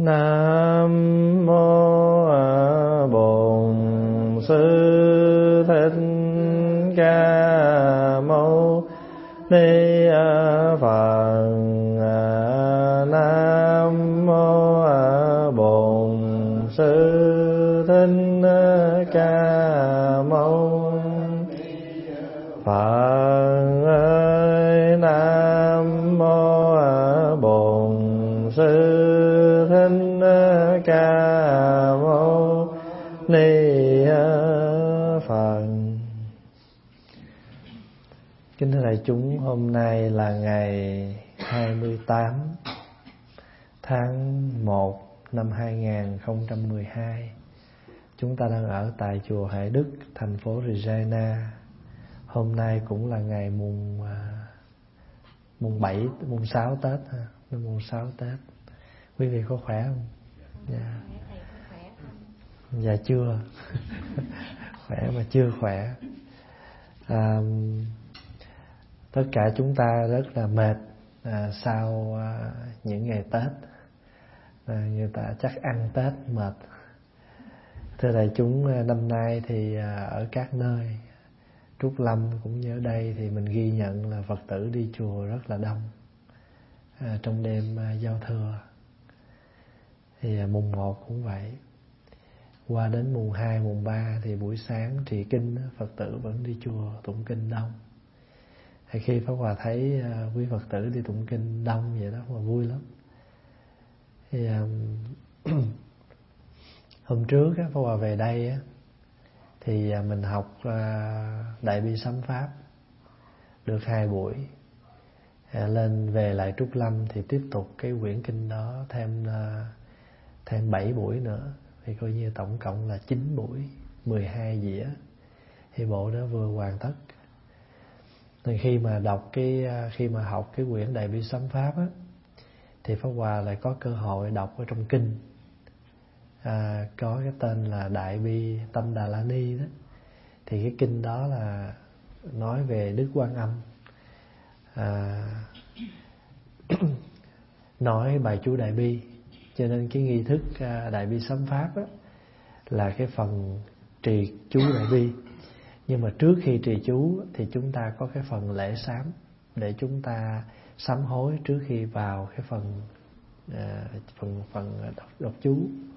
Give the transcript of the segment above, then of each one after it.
Nam mô Bổn Sư Thích Ca Mâu Ni Phật. Nam mô Bổn Sư Thích Ca Mâu Phật ơi. Nam mô Bổn Sư Thích Ca Mâu Ni Phật. Kính thưa đại chúng, hôm nay là ngày 28 tháng 1 năm 2012. Chúng ta đang ở tại chùa Hải Đức, thành phố Regina. Hôm nay cũng là ngày mùng 6 Tết ha, mùng 6 Tết. Quý vị có khỏe không? Dạ. Dạ chưa. Khỏe mà chưa khỏe. Tất cả chúng ta rất là mệt sau những ngày Tết. Người ta chắc ăn Tết mệt. Thưa đại chúng, năm nay thì ở các nơi Trúc Lâm cũng như ở đây thì mình ghi nhận là Phật tử đi chùa rất là đông trong đêm giao thừa. Thì mùng 1 cũng vậy. Qua đến mùng 2, mùng 3 thì buổi sáng trì kinh Phật tử vẫn đi chùa tụng kinh đông. Thì khi Pháp Hòa thấy quý Phật tử đi tụng kinh đông vậy đó mà vui lắm. Thì hôm trước Pháp Hòa về đây thì mình học Đại Bi Sám Pháp được 2 buổi. Lên về lại Trúc Lâm thì tiếp tục cái quyển kinh đó thêm 7 buổi nữa, thì coi như tổng cộng là 9 buổi, 12 dĩa. Thì bộ đó vừa hoàn tất. Thì khi mà học cái quyển Đại Bi Sám Pháp thì Pháp Hòa lại có cơ hội đọc ở trong kinh. Có cái tên là Đại Bi Tâm Đà La Ni đó. Thì cái kinh đó là nói về Đức Quan Âm, nói bài chú Đại Bi. Cho nên cái nghi thức Đại Bi Sám Pháp là cái phần trì chú Đại Bi. Nhưng mà trước khi trì chú thì chúng ta có cái phần lễ sám, để chúng ta sám hối trước khi vào cái phần đọc chú.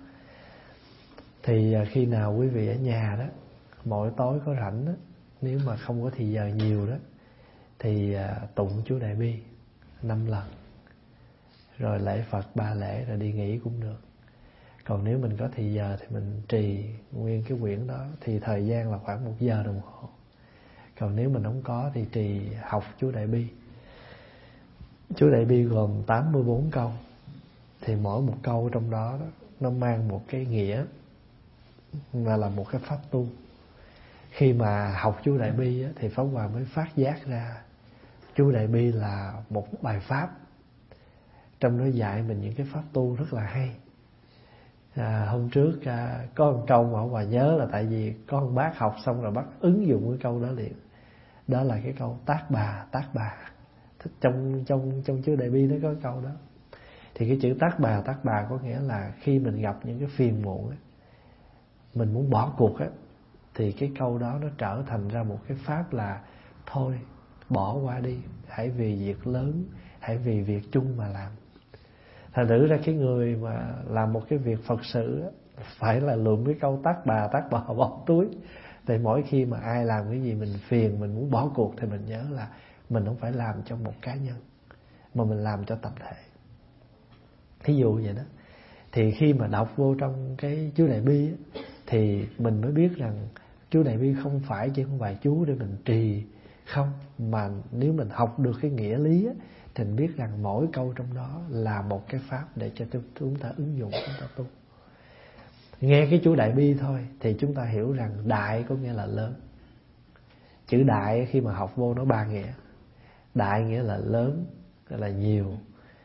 Thì khi nào quý vị ở nhà đó, mỗi tối có rảnh đó, nếu mà không có thì giờ nhiều đó, thì tụng chú Đại Bi 5 lần, rồi lễ Phật 3 lễ rồi đi nghỉ cũng được. Còn nếu mình có thì giờ thì mình trì nguyên cái quyển đó, thì thời gian là khoảng 1 giờ đồng hồ. Còn nếu mình không có thì trì học chú Đại Bi. Chú Đại Bi gồm 84 câu. Thì mỗi một câu trong đó nó mang một cái nghĩa, và là một cái pháp tu. Khi mà học chú Đại Bi thì Pháp Hòa mới phát giác ra chú Đại Bi là một bài pháp. Trong đó dạy mình những cái pháp tu rất là hay. Hôm trước có một câu mà Hòa nhớ là tại vì có một bác học xong rồi bác ứng dụng cái câu đó liền. Đó là cái câu tác bà. Trong chú Đại Bi nó có câu đó. Thì cái chữ tác bà có nghĩa là khi mình gặp những cái phiền muộn mình muốn bỏ cuộc thì cái câu đó nó trở thành ra một cái pháp là thôi bỏ qua đi, hãy vì việc lớn, hãy vì việc chung mà làm. Thành thử ra cái người mà làm một cái việc Phật sự phải là lượm cái câu tác bà bỏ túi. Tại mỗi khi mà ai làm cái gì mình phiền, mình muốn bỏ cuộc, thì mình nhớ là mình không phải làm cho một cá nhân, mà mình làm cho tập thể. Thí dụ vậy đó. Thì khi mà đọc vô trong cái chú Đại Bi thì mình mới biết rằng chú Đại Bi không phải chỉ không bài chú để mình trì không, mà nếu mình học được cái nghĩa lý thì mình biết rằng mỗi câu trong đó là một cái pháp để cho chúng ta ứng dụng, chúng ta tu. Nghe cái chú Đại Bi thôi thì chúng ta hiểu rằng đại có nghĩa là lớn. Chữ đại khi mà học vô nó 3 nghĩa. Đại nghĩa là lớn, nghĩa là nhiều.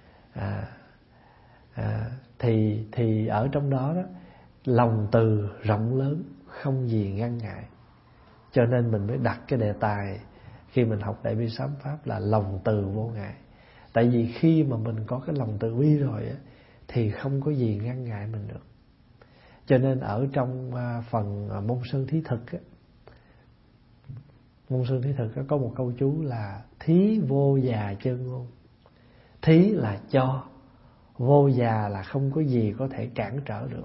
Thì ở trong đó lòng từ rộng lớn, không gì ngăn ngại. Cho nên mình mới đặt cái đề tài khi mình học Đại Bi Sám Pháp là lòng từ vô ngại. Tại vì khi mà mình có cái lòng từ bi rồi thì không có gì ngăn ngại mình được. Cho nên ở trong phần Môn Sơn Thí Thực á, Môn Sơn Thí Thực có một câu chú là thí vô già chân ngôn. Thí là cho, vô già là không có gì có thể cản trở được.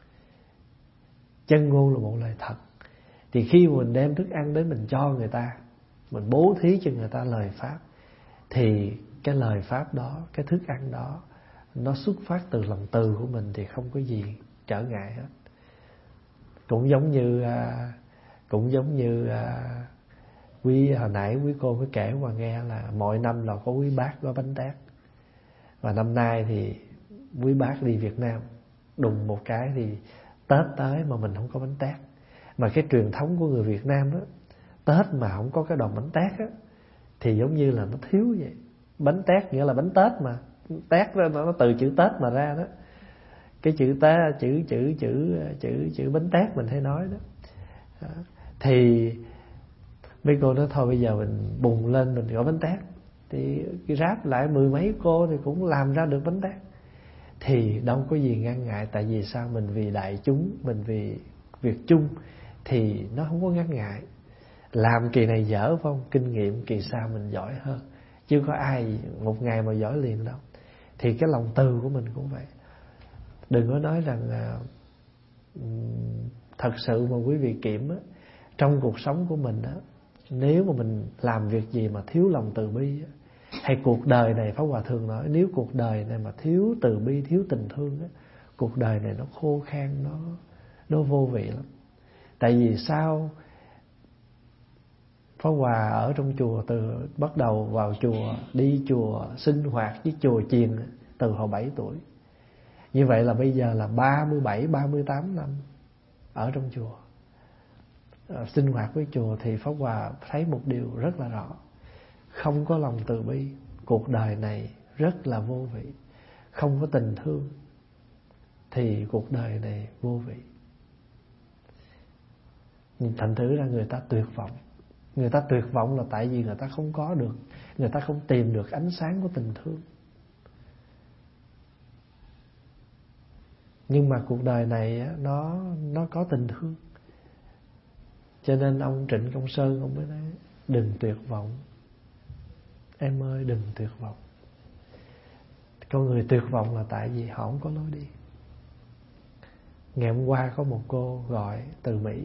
Chân ngôn là một lời thật. Thì khi mình đem thức ăn đến mình cho người ta, mình bố thí cho người ta lời pháp, thì cái lời pháp đó, cái thức ăn đó, nó xuất phát từ lòng từ của mình thì không có gì trở ngại hết. Cũng giống như hồi nãy quý cô mới kể qua nghe là mọi năm là có quý bác gói bánh tét. Và năm nay thì quý bác đi Việt Nam, đùng một cái thì Tết tới mà mình không có bánh tét. Mà cái truyền thống của người Việt Nam á, Tết mà không có cái đòn bánh tét á, thì giống như là nó thiếu vậy. Bánh tét nghĩa là bánh Tết mà. Tét đó, nó từ chữ Tết mà ra đó. Cái chữ chữ bánh tét mình hay nói đó. Thì mấy cô nói thôi bây giờ mình bùng lên mình gọi bánh tét. Thì cái ráp lại 10 mấy cô thì cũng làm ra được bánh tét. Thì đâu có gì ngăn ngại. Tại vì sao? Mình vì đại chúng, mình vì việc chung, thì nó không có ngăn ngại. Làm kỳ này dở phải không? Kinh nghiệm kỳ sau mình giỏi hơn. Chứ có ai một ngày mà giỏi liền đâu. Thì cái lòng từ của mình cũng vậy. Đừng có nói rằng thật sự mà quý vị kiểm á, trong cuộc sống của mình á, nếu mà mình làm việc gì mà thiếu lòng từ bi á, hay cuộc đời này, Pháp Hòa thường nói, nếu cuộc đời này mà thiếu từ bi, thiếu tình thương á, cuộc đời này nó khô khan, nó vô vị lắm. Tại vì sao? Pháp Hòa ở trong chùa, từ bắt đầu vào chùa, đi chùa sinh hoạt với chùa chiền từ hồi 7 tuổi. Như vậy là bây giờ là 37, 38 năm ở trong chùa. Sinh hoạt với chùa thì Pháp Hòa thấy một điều rất là rõ. Không có lòng từ bi, cuộc đời này rất là vô vị. Không có tình thương thì cuộc đời này vô vị. Thành thử ra người ta tuyệt vọng. Người ta tuyệt vọng là tại vì người ta không có được, người ta không tìm được ánh sáng của tình thương. Nhưng mà cuộc đời này nó có tình thương. Cho nên ông Trịnh Công Sơn ông mới nói đừng tuyệt vọng. Em ơi đừng tuyệt vọng. Con người tuyệt vọng là tại vì họ không có lối đi. Ngày hôm qua có một cô gọi từ Mỹ,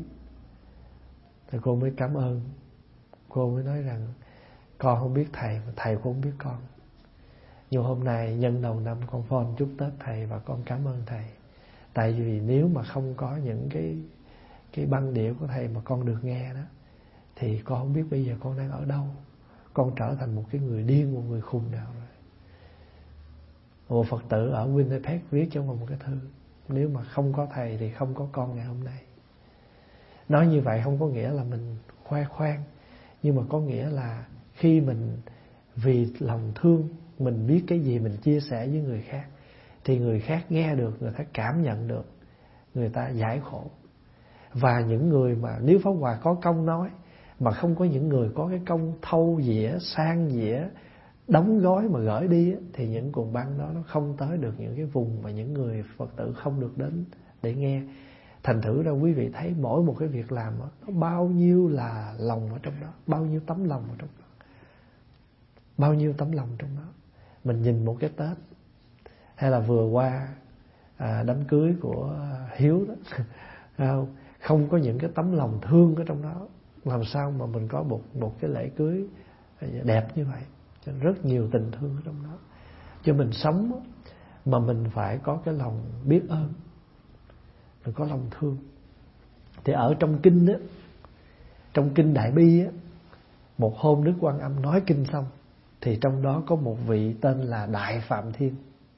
thì cô mới cảm ơn. Cô mới nói rằng con không biết thầy, mà thầy cũng không biết con. Nhưng hôm nay nhân đầu năm con phone chúc Tết thầy và con cảm ơn thầy. Tại vì nếu mà không có những cái băng đĩa của thầy mà con được nghe đó, thì con không biết bây giờ con đang ở đâu. Con trở thành một cái người điên, một người khùng nào rồi. Một Phật tử ở Winnipeg viết trong một cái thư: nếu mà không có thầy thì không có con ngày hôm nay. Nói như vậy không có nghĩa là mình khoe khoang, nhưng mà có nghĩa là khi mình vì lòng thương, mình biết cái gì mình chia sẻ với người khác, thì người khác nghe được, người ta cảm nhận được, người ta giải khổ. Và những người mà nếu Pháp Hòa có công nói, mà không có những người có cái công thâu dĩa, sang dĩa, đóng gói mà gửi đi, thì những cuồng băng đó nó không tới được những cái vùng mà những người Phật tử không được đến để nghe. Thành thử ra quý vị thấy mỗi một cái việc làm đó, nó bao nhiêu là lòng ở trong đó, bao nhiêu tấm lòng ở trong đó, bao nhiêu tấm lòng trong đó. Mình nhìn một cái Tết, hay là vừa qua đám cưới của Hiếu đó, không có những cái tấm lòng thương ở trong đó, làm sao mà mình có một cái lễ cưới đẹp như vậy. Cho nên rất nhiều tình thương ở trong đó. Cho mình sống mà mình phải có cái lòng biết ơn, mình có lòng thương. Thì ở trong kinh đó, trong kinh Đại Bi á, một hôm Đức Quan Âm nói kinh xong, thì trong đó có một vị tên là Đại Phạm Thiên.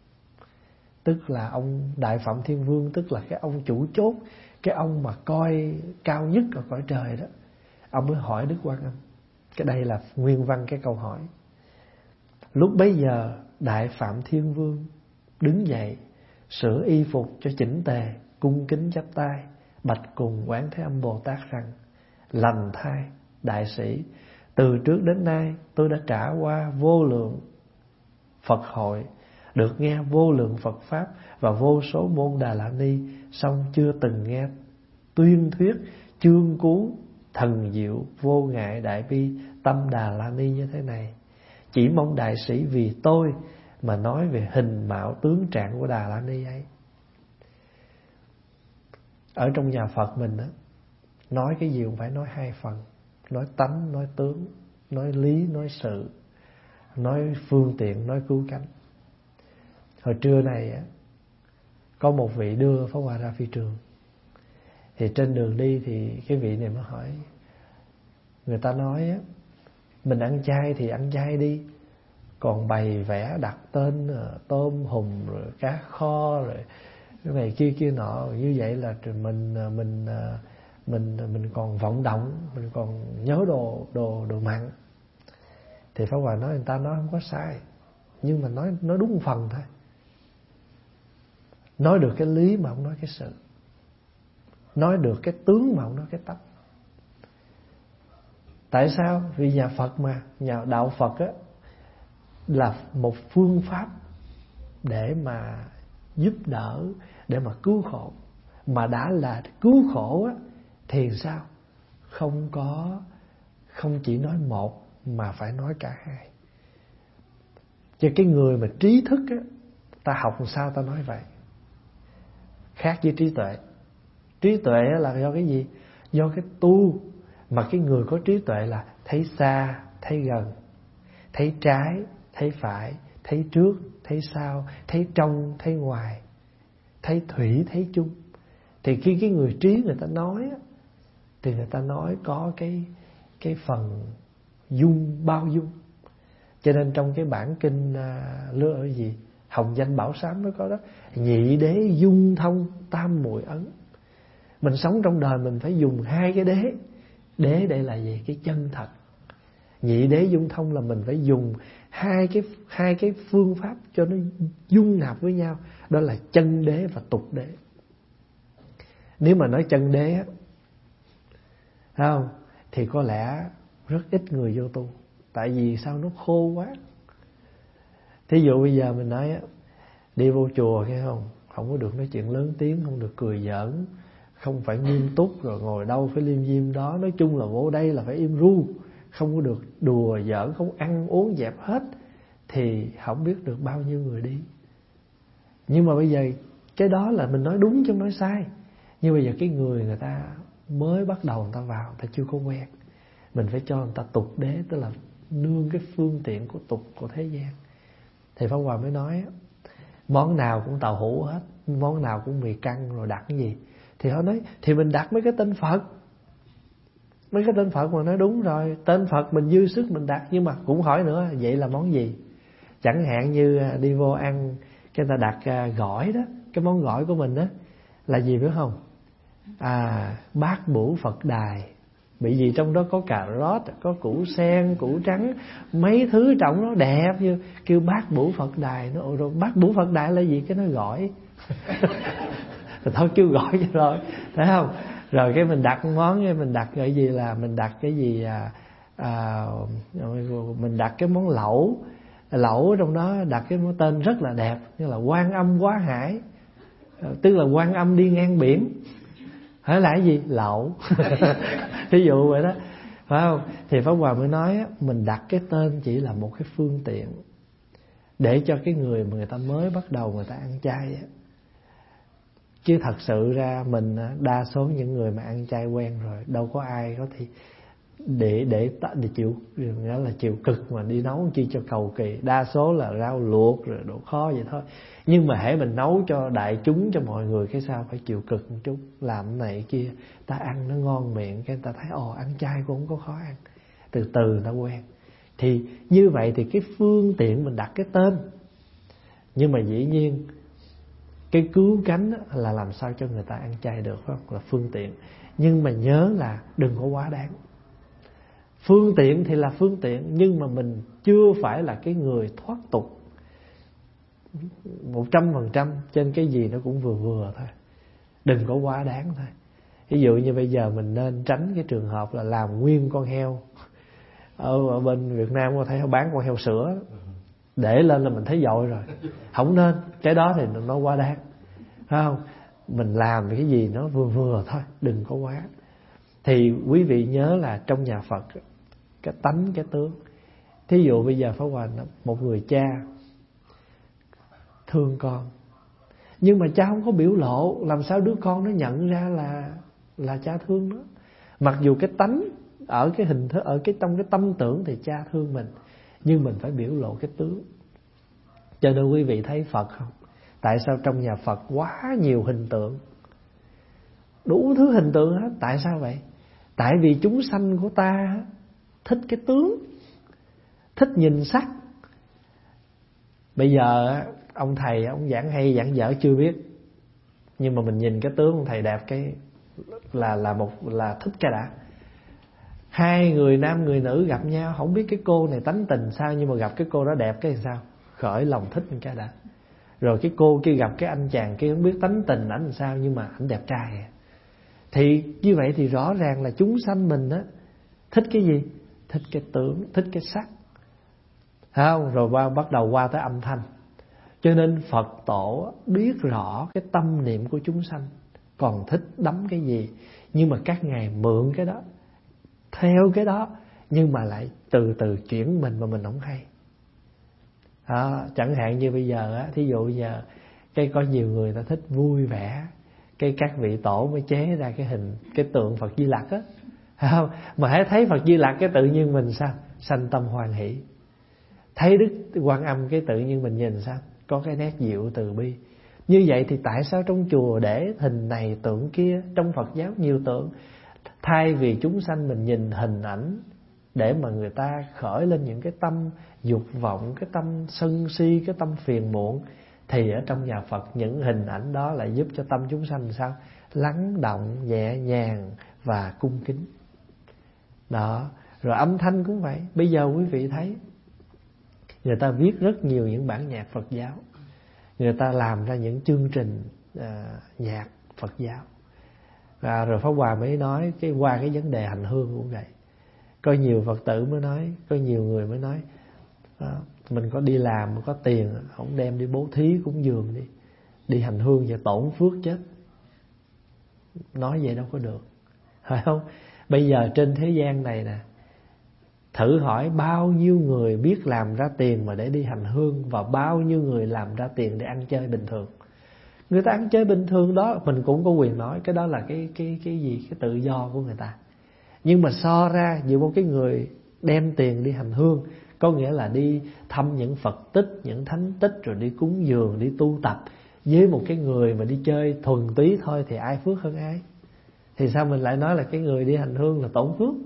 Tức là ông Đại Phạm Thiên Vương, tức là cái ông chủ chốt, cái ông mà coi cao nhất ở cõi trời đó. Ông mới hỏi Đức Quan Âm. Cái đây là nguyên văn cái câu hỏi. Lúc bấy giờ Đại Phạm Thiên Vương đứng dậy, sửa y phục cho chỉnh tề, cung kính chắp tay, bạch cùng Quán Thế Âm Bồ Tát rằng: lành thay đại sĩ, từ trước đến nay tôi đã trải qua vô lượng Phật hội, được nghe vô lượng Phật Pháp và vô số môn Đà La Ni, song chưa từng nghe tuyên thuyết chương cứu thần diệu vô ngại đại bi tâm Đà La Ni như thế này. Chỉ mong đại sĩ vì tôi mà nói về hình mạo tướng trạng của Đà La Ni ấy. Ở trong nhà Phật mình á, nói cái gì cũng phải nói hai phần. Nói tánh, nói tướng, nói lý, nói sự, nói phương tiện, nói cứu cánh. Hồi trưa này á, có một vị đưa Pháp Hòa ra phi trường. Thì trên đường đi thì cái vị này mới hỏi, người ta nói á, mình ăn chay thì ăn chay đi, còn bày vẽ đặt tên tôm hùm rồi cá kho rồi cái này kia nọ, như vậy là mình còn vọng động, mình còn nhớ đồ mặn. Thì Pháp Hòa nói người ta nói không có sai, nhưng mà nói đúng một phần thôi. Nói được cái lý mà không nói cái sự, nói được cái tướng mà không nói cái tánh. Tại sao? Vì nhà Phật mà, nhà đạo Phật á, là một phương pháp để mà giúp đỡ, để mà cứu khổ. Mà đã là cứu khổ á, thì sao? Không chỉ nói một mà phải nói cả hai. Cho cái người mà trí thức á, ta học làm sao ta nói vậy? Khác với trí tuệ. Trí tuệ là do cái gì? Do cái tu. Mà cái người có trí tuệ là thấy xa, thấy gần, thấy trái, thấy phải, thấy trước, thấy sau, thấy trong, thấy ngoài, thấy thủy, thấy chung. Thì khi cái người trí người ta nói á, thì người ta nói có cái phần bao dung. Cho nên trong cái bản kinh Hồng Danh Bảo Sám nó có đó, nhị đế dung thông tam muội ấn. Mình sống trong đời mình phải dùng hai cái đế. Đế đây là gì? Cái chân thật. Nhị đế dung thông là mình phải dùng hai cái phương pháp cho nó dung nạp với nhau. Đó là chân đế và tục đế. Nếu mà nói chân đế á, không, thì có lẽ rất ít người vô tu. Tại vì sao? Nó khô quá. Thí dụ bây giờ mình nói á, đi vô chùa nghe không có được nói chuyện lớn tiếng, không được cười giỡn, không phải nghiêm túc, rồi ngồi đâu phải liêm diêm đó. Nói chung là vô đây là phải im ru, không có được đùa giỡn, không ăn uống dẹp hết, thì không biết được bao nhiêu người đi. Nhưng mà bây giờ cái đó là mình nói đúng chứ không nói sai. Nhưng bây giờ cái người ta mới bắt đầu người ta vào, người ta chưa có quen, mình phải cho người ta tục đế, tức là nương cái phương tiện của tục của thế gian. Thì Pháp Hòa mới nói món nào cũng tàu hũ hết, món nào cũng mì căng, rồi đặt cái gì. Thì họ nói thì mình đặt mấy cái tên Phật. Mấy cái tên Phật mà nói đúng rồi, tên Phật mình dư sức mình đặt. Nhưng mà cũng hỏi nữa, vậy là món gì? Chẳng hạn như đi vô ăn, cái ta đặt gỏi đó, cái món gỏi của mình đó là gì biết không? Bát bửu Phật đài. Bởi vì trong đó có cà rốt, có củ sen, củ trắng, mấy thứ trong nó đẹp, như kêu bát bửu Phật đài. Nó rồi bát bửu Phật đài là gì? Cái nó gỏi. Rồi thôi kêu gỏi cho rồi, thấy không? Rồi cái mình đặt món, cái mình đặt cái gì là mình đặt cái gì mình đặt cái món lẩu. Lẩu ở trong đó đặt cái món tên rất là đẹp, như là Quan Âm Quá Hải, tức là Quan Âm đi ngang biển. Hỏi là cái gì? Lẩu. Ví dụ vậy đó, phải không? Thì Pháp Hòa mới nói mình đặt cái tên chỉ là một cái phương tiện để cho cái người mà người ta mới bắt đầu người ta ăn chay. Chứ thật sự ra mình, đa số những người mà ăn chay quen rồi, đâu có ai có thì để chịu, nghĩa là chịu cực mà đi nấu chi cho cầu kỳ. Đa số là rau luộc rồi đồ kho vậy thôi. Nhưng mà hễ mình nấu cho đại chúng, cho mọi người, cái sao phải chịu cực một chút, làm cái này kia, ta ăn nó ngon miệng, cái người ta thấy ăn chay cũng không có khó ăn, từ từ người ta quen. Thì như vậy thì cái phương tiện mình đặt cái tên. Nhưng mà dĩ nhiên cái cứu cánh là làm sao cho người ta ăn chay được, phải không? Là phương tiện. Nhưng mà nhớ là đừng có quá đáng. Phương tiện thì là phương tiện, nhưng mà mình chưa phải là cái người thoát tục 100%, trên cái gì nó cũng vừa vừa thôi. Đừng có quá đáng thôi. Ví dụ như bây giờ mình nên tránh cái trường hợp là làm nguyên con heo. Ở bên Việt Nam có thấy bán con heo sữa, để lên là mình thấy dội rồi. Không nên, cái đó thì nó quá đáng, phải không? Mình làm cái gì nó vừa vừa thôi, đừng có quá. Thì quý vị nhớ là trong nhà Phật, cái tánh, cái tướng. Thí dụ bây giờ Pháp Hòa, một người cha thương con, nhưng mà cha không có biểu lộ, làm sao đứa con nó nhận ra là cha thương nó? Mặc dù cái tánh ở cái hình thức, ở trong cái tâm tưởng thì cha thương mình, nhưng mình phải biểu lộ cái tướng. Cho nên quý vị thấy Phật không? Tại sao trong nhà Phật quá nhiều hình tượng, đủ thứ hình tượng hết? Tại sao vậy? Tại vì chúng sanh của ta thích cái tướng, thích nhìn sắc. Bây giờ ông thầy ông giảng hay giảng dở chưa biết, nhưng mà mình nhìn cái tướng ông thầy đẹp cái là thích cái đã. Hai người nam người nữ gặp nhau, không biết cái cô này tánh tình sao, nhưng mà gặp cái cô đó đẹp cái sao, khởi lòng thích cái đã. Rồi cái cô kia gặp cái anh chàng kia không biết tánh tình ảnh làm sao, nhưng mà ảnh đẹp trai. Thì như vậy thì rõ ràng là chúng sanh mình á thích cái gì? Thích cái tướng, thích cái sắc, không? Rồi bắt đầu qua tới âm thanh. Cho nên Phật tổ biết rõ cái tâm niệm của chúng sanh còn thích đắm cái gì, nhưng mà các ngài mượn cái đó, theo cái đó, nhưng mà lại từ từ chuyển mình mà mình không hay. Chẳng hạn như bây giờ á, thí dụ bây giờ cái có nhiều người ta thích vui vẻ, cái các vị tổ mới chế ra cái hình, cái tượng Phật Di Lặc á, không? Mà hãy thấy Phật Di Lặc cái tự nhiên mình sao? Sanh tâm hoan hỷ. Thấy Đức Quan Âm cái tự nhiên mình nhìn sao? Có cái nét dịu từ bi. Như vậy thì tại sao trong chùa để hình này tượng kia? Trong Phật giáo nhiều tượng. Thay vì chúng sanh mình nhìn hình ảnh để mà người ta khởi lên những cái tâm dục vọng, cái tâm sân si, cái tâm phiền muộn, thì ở trong nhà Phật những hình ảnh đó lại giúp cho tâm chúng sanh sao? Lắng động, nhẹ nhàng và cung kính. Đó. Rồi âm thanh cũng vậy. Bây giờ quý vị thấy người ta viết rất nhiều những bản nhạc Phật giáo, người ta làm ra những chương trình nhạc Phật giáo. Rồi Pháp Hòa mới nói qua cái vấn đề hành hương cũng vậy. Có nhiều Phật tử mới nói, có nhiều người mới nói mình có đi làm mà có tiền không đem đi bố thí cúng dường đi hành hương và tổn phước chết. Nói vậy đâu có được, phải không? Bây giờ trên thế gian này nè, thử hỏi bao nhiêu người biết làm ra tiền mà để đi hành hương, và bao nhiêu người làm ra tiền để ăn chơi bình thường. Người ta ăn chơi bình thường đó mình cũng có quyền nói, cái đó là cái gì, cái tự do của người ta. Nhưng mà so ra giữa một cái người đem tiền đi hành hương, có nghĩa là đi thăm những Phật tích, những thánh tích, rồi đi cúng dường, đi tu tập, với một cái người mà đi chơi thuần túy thôi, thì ai phước hơn ai? Thì sao mình lại nói là cái người đi hành hương là tổn phước?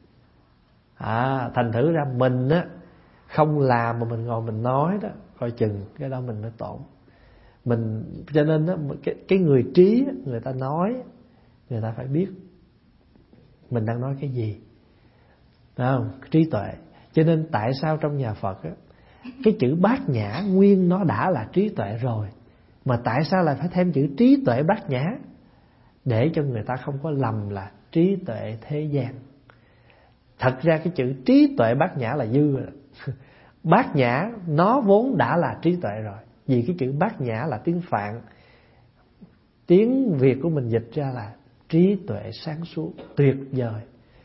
Thành thử ra mình á không làm mà mình ngồi mình nói đó, coi chừng cái đó mình mới tổn. Mình cho nên đó, cái người trí, người ta nói, người ta phải biết mình đang nói cái gì, phải không? Trí tuệ. Cho nên tại sao trong nhà Phật á, cái chữ bát nhã nguyên nó đã là trí tuệ rồi, mà tại sao lại phải thêm chữ trí tuệ bát nhã? Để cho người ta không có lầm là trí tuệ thế gian. Thật ra cái chữ trí tuệ bát nhã là dư rồi. Bát nhã nó vốn đã là trí tuệ rồi. Vì cái chữ bát nhã là tiếng Phạn, tiếng Việt của mình dịch ra là trí tuệ sáng suốt, tuyệt vời.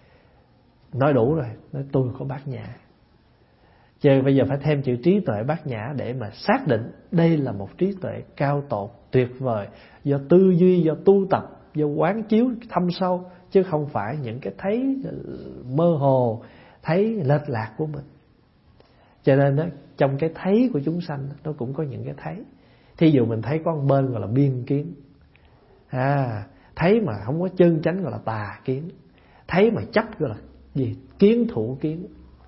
Nói đủ rồi, nói tôi có bát nhã. Chứ bây giờ phải thêm chữ trí tuệ bát nhã để mà xác định đây là một trí tuệ cao tột, tuyệt vời, do tư duy, do tu tập, do quán chiếu thâm sâu, chứ không phải những cái thấy mơ hồ, thấy lệch lạc của mình. Cho nên đó, trong cái thấy của chúng sanh nó cũng có những cái thấy. Thí dụ mình thấy có một bên gọi là biên kiến, thấy mà không có chân chánh gọi là tà kiến, thấy mà chấp gọi là gì? Kiến thủ kiến.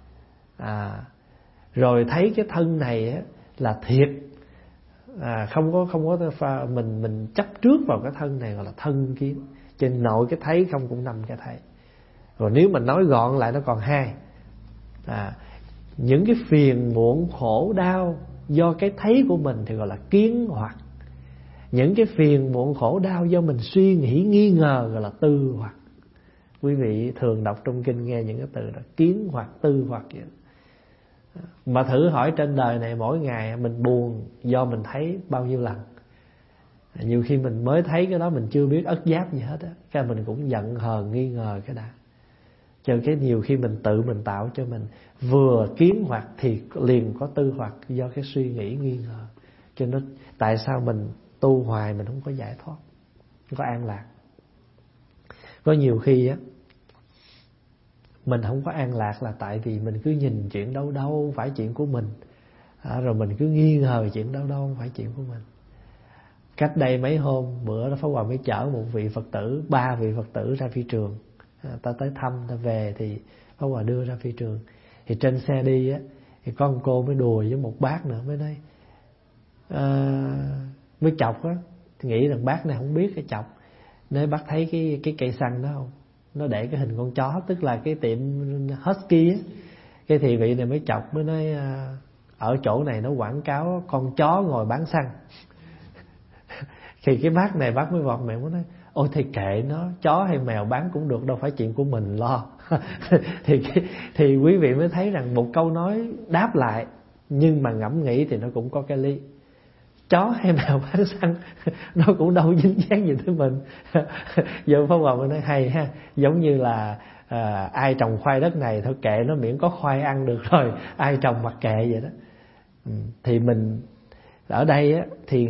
Rồi thấy cái thân này á, là thiệt, không có mình chấp trước vào cái thân này gọi là thân kiến. Trên nội cái thấy không cũng nằm cái thấy. Rồi nếu mình nói gọn lại nó còn hai. Những cái phiền muộn khổ đau do cái thấy của mình thì gọi là kiến hoặc. Những cái phiền muộn khổ đau do mình suy nghĩ nghi ngờ gọi là tư hoặc. Quý vị thường đọc trong kinh nghe những cái từ đó, kiến hoặc, tư hoặc vậy. Mà thử hỏi trên đời này mỗi ngày mình buồn do mình thấy bao nhiêu lần. Nhiều khi mình mới thấy cái đó mình chưa biết ất giáp gì hết á, cái mình cũng giận hờn nghi ngờ cái đã. Cho cái nhiều khi mình tự mình tạo cho mình vừa kiến hoặc thì liền có tư hoặc do cái suy nghĩ nghi ngờ. Cho nên tại sao mình tu hoài mình không có giải thoát, không có an lạc. Có nhiều khi á mình không có an lạc là tại vì mình cứ nhìn chuyện đâu đâu phải chuyện của mình, rồi mình cứ nghi ngờ chuyện đâu đâu không phải chuyện của mình. Cách đây mấy hôm bữa đó Pháp Hòa mới chở một vị Phật tử, 3 vị Phật tử ra phi trường. Ta tới thăm, ta về thì Pháp Hòa đưa ra phi trường. Thì trên xe đi á, thì có một cô mới đùa với một bác nữa, mới nói mới chọc á, nghĩ rằng bác này không biết cái chọc. Nếu bác thấy cái cây xăng đó không, nó để cái hình con chó, tức là cái tiệm Husky á. Cái thì vị này mới chọc, mới nói ở chỗ này nó quảng cáo con chó ngồi bán xăng. Thì cái bác này bác mới vọt miệng, mới nói ôi thì kệ nó, chó hay mèo bán cũng được, đâu phải chuyện của mình lo. thì quý vị mới thấy rằng một câu nói đáp lại, nhưng mà ngẫm nghĩ thì nó cũng có cái lý. Chó hay mèo bán xăng nó cũng đâu dính dáng gì tới mình. Giờ Pháp Hòa mới nói hay ha, giống như là ai trồng khoai đất này thôi kệ nó, miễn có khoai ăn được rồi, ai trồng mặc kệ vậy đó. Thì mình ở đây á, thì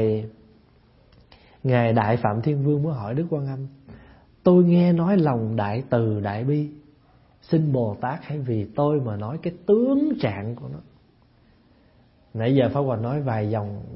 Ngài Đại Phạm Thiên Vương mới hỏi Đức Quan Âm: tôi nghe nói lòng đại từ đại bi, xin Bồ Tát hãy vì tôi mà nói cái tướng trạng của nó. Nãy giờ Pháp Hòa nói vài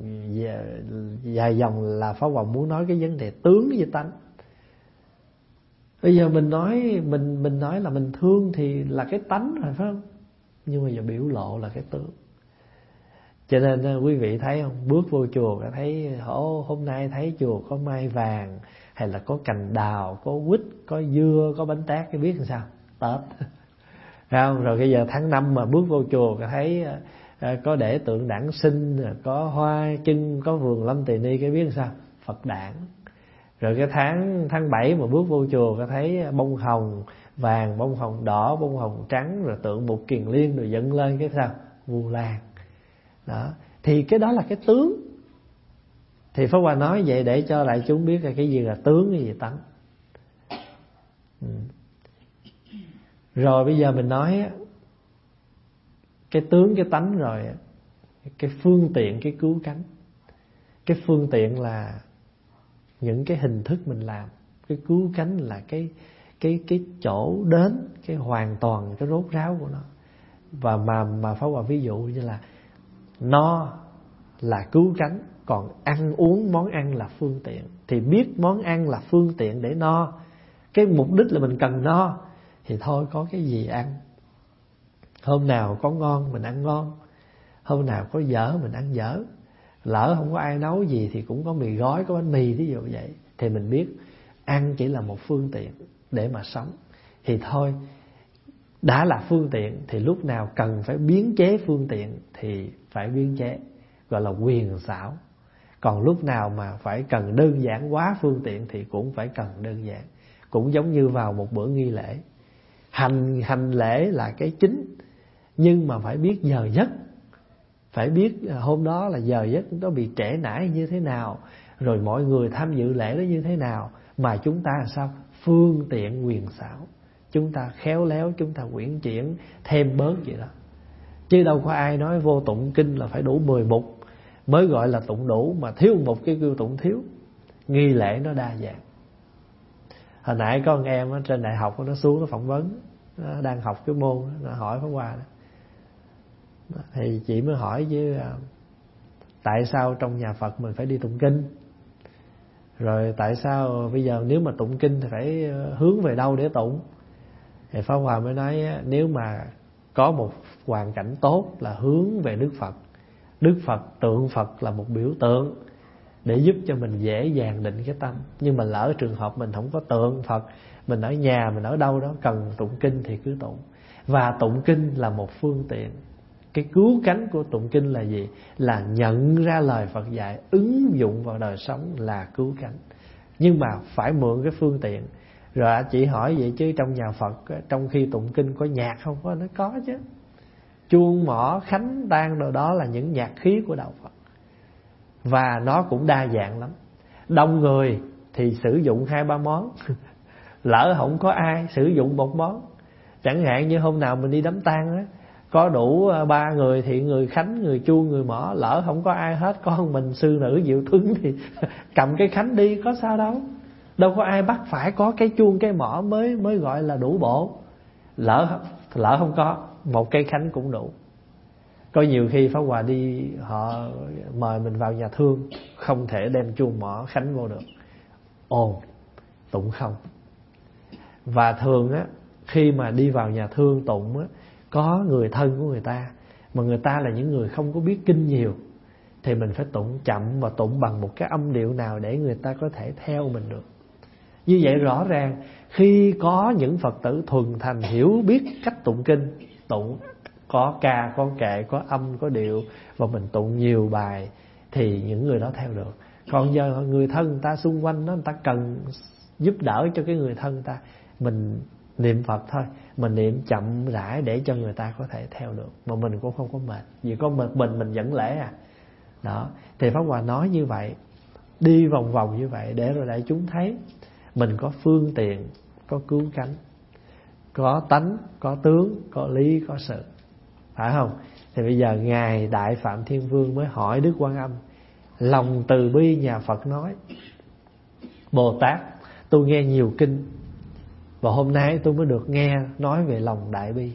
dòng là Pháp Hòa muốn nói cái vấn đề tướng với tánh. Bây giờ mình nói là mình thương thì là cái tánh rồi phải không? Nhưng mà giờ biểu lộ là cái tướng. Cho nên quý vị thấy không, bước vô chùa thấy hôm nay thấy chùa có mai vàng, hay là có cành đào, có quýt, có dưa, có bánh tét, cái biết làm sao? Tết. Không? Rồi bây giờ tháng 5 mà bước vô chùa thấy có để tượng Đản Sinh, có hoa chân, có vườn Lâm Tỳ Ni, cái biết làm sao? Phật đản. Rồi cái tháng 7 mà bước vô chùa thấy bông hồng vàng, bông hồng đỏ, bông hồng trắng, rồi tượng Bụt Kiền Liên rồi dựng lên, cái sao? Vu Lan. Đó, thì cái đó là cái tướng. Thì Pháp Hòa nói vậy để cho đại chúng biết là cái gì là tướng, cái gì tánh. Rồi bây giờ mình nói cái tướng, cái tánh rồi, cái phương tiện, cái cứu cánh. Cái phương tiện là những cái hình thức mình làm, cái cứu cánh là cái chỗ đến, cái hoàn toàn, cái rốt ráo của nó. Và mà Pháp Hòa ví dụ như là no là cứu cánh, còn ăn uống món ăn là phương tiện. Thì biết món ăn là phương tiện để no, cái mục đích là mình cần no, thì thôi có cái gì ăn. Hôm nào có ngon mình ăn ngon, hôm nào có dở mình ăn dở. Lỡ không có ai nấu gì thì cũng có mì gói, có bánh mì, thí dụ vậy. Thì mình biết ăn chỉ là một phương tiện để mà sống. Thì thôi, đã là phương tiện thì lúc nào cần phải biến chế phương tiện thì phải biến chế, gọi là quyền xảo. Còn lúc nào mà phải cần đơn giản hóa phương tiện thì cũng phải cần đơn giản. Cũng giống như vào một bữa nghi lễ, hành lễ là cái chính, nhưng mà phải biết giờ giấc, phải biết hôm đó là giờ giấc nó bị trễ nải như thế nào, rồi mọi người tham dự lễ đó như thế nào, mà chúng ta làm sao phương tiện quyền xảo, chúng ta khéo léo, chúng ta uyển chuyển thêm bớt vậy đó. Chứ đâu có ai nói vô tụng kinh là phải đủ 10 mục mới gọi là tụng đủ, mà thiếu một cái kêu tụng thiếu. Nghi lễ nó đa dạng. Hồi nãy có con em ở trên đại học nó xuống nó phỏng vấn, nó đang học cái môn, nó hỏi Pháp Hòa đó. Thì chị mới hỏi chứ tại sao trong nhà Phật mình phải đi tụng kinh, rồi tại sao bây giờ nếu mà tụng kinh thì phải hướng về đâu để tụng. Thì Pháp Hòa mới nói nếu mà có một hoàn cảnh tốt là hướng về Đức Phật. Đức Phật, tượng Phật là một biểu tượng để giúp cho mình dễ dàng định cái tâm. Nhưng mà lỡ trường hợp mình không có tượng Phật, mình ở nhà, mình ở đâu đó cần tụng kinh thì cứ tụng. Và tụng kinh là một phương tiện. Cái cứu cánh của tụng kinh là gì? Là nhận ra lời Phật dạy, ứng dụng vào đời sống là cứu cánh. Nhưng mà phải mượn cái phương tiện. Rồi chị hỏi vậy chứ trong nhà Phật trong khi tụng kinh có nhạc không? Có, nó có chứ. chuông mõ khánh tang đồ đó là những nhạc khí của đạo Phật. Và nó cũng đa dạng lắm. Đông người thì sử dụng 2-3 món. Lỡ không có ai sử dụng 1 món. Chẳng hạn như hôm nào mình đi đám tang á, có đủ 3 người thì người khánh, người chuông, người mõ. Lỡ không có ai hết, có mình sư nữ Diệu Tuấn thì cầm cái khánh đi, có sao đâu. Đâu có ai bắt phải có cái chuông cái mõ mới gọi là đủ bộ. Lỡ không có, 1 cây khánh cũng đủ. Có nhiều khi Pháp Hòa đi, họ mời mình vào nhà thương, không thể đem chuông mõ khánh vô được, ồn tụng không. Và thường á, khi mà đi vào nhà thương tụng á, có người thân của người ta, mà người ta là những người không có biết kinh nhiều, thì mình phải tụng chậm và tụng bằng một cái âm điệu nào để người ta có thể theo mình được. Như vậy rõ ràng khi có những Phật tử thuần thành hiểu biết cách tụng kinh, tụng có ca, có kệ, có âm, có điệu, và mình tụng nhiều bài, thì những người đó theo được. Còn giờ người thân người ta xung quanh đó, người ta cần giúp đỡ cho cái người thân người ta, mình niệm Phật thôi, mình niệm chậm rãi để cho người ta có thể theo được, mà mình cũng không có mệt. Vì có mình dẫn lễ à. Đó, thì Pháp Hòa nói như vậy, đi vòng vòng như vậy để rồi đại chúng thấy mình có phương tiện, có cứu cánh, có tánh, có tướng, có lý, có sự, phải không? Thì bây giờ Ngài Đại Phạm Thiên Vương mới hỏi Đức Quan Âm, lòng từ bi nhà Phật nói: Bồ Tát, tôi nghe nhiều kinh, và hôm nay tôi mới được nghe nói về lòng đại bi.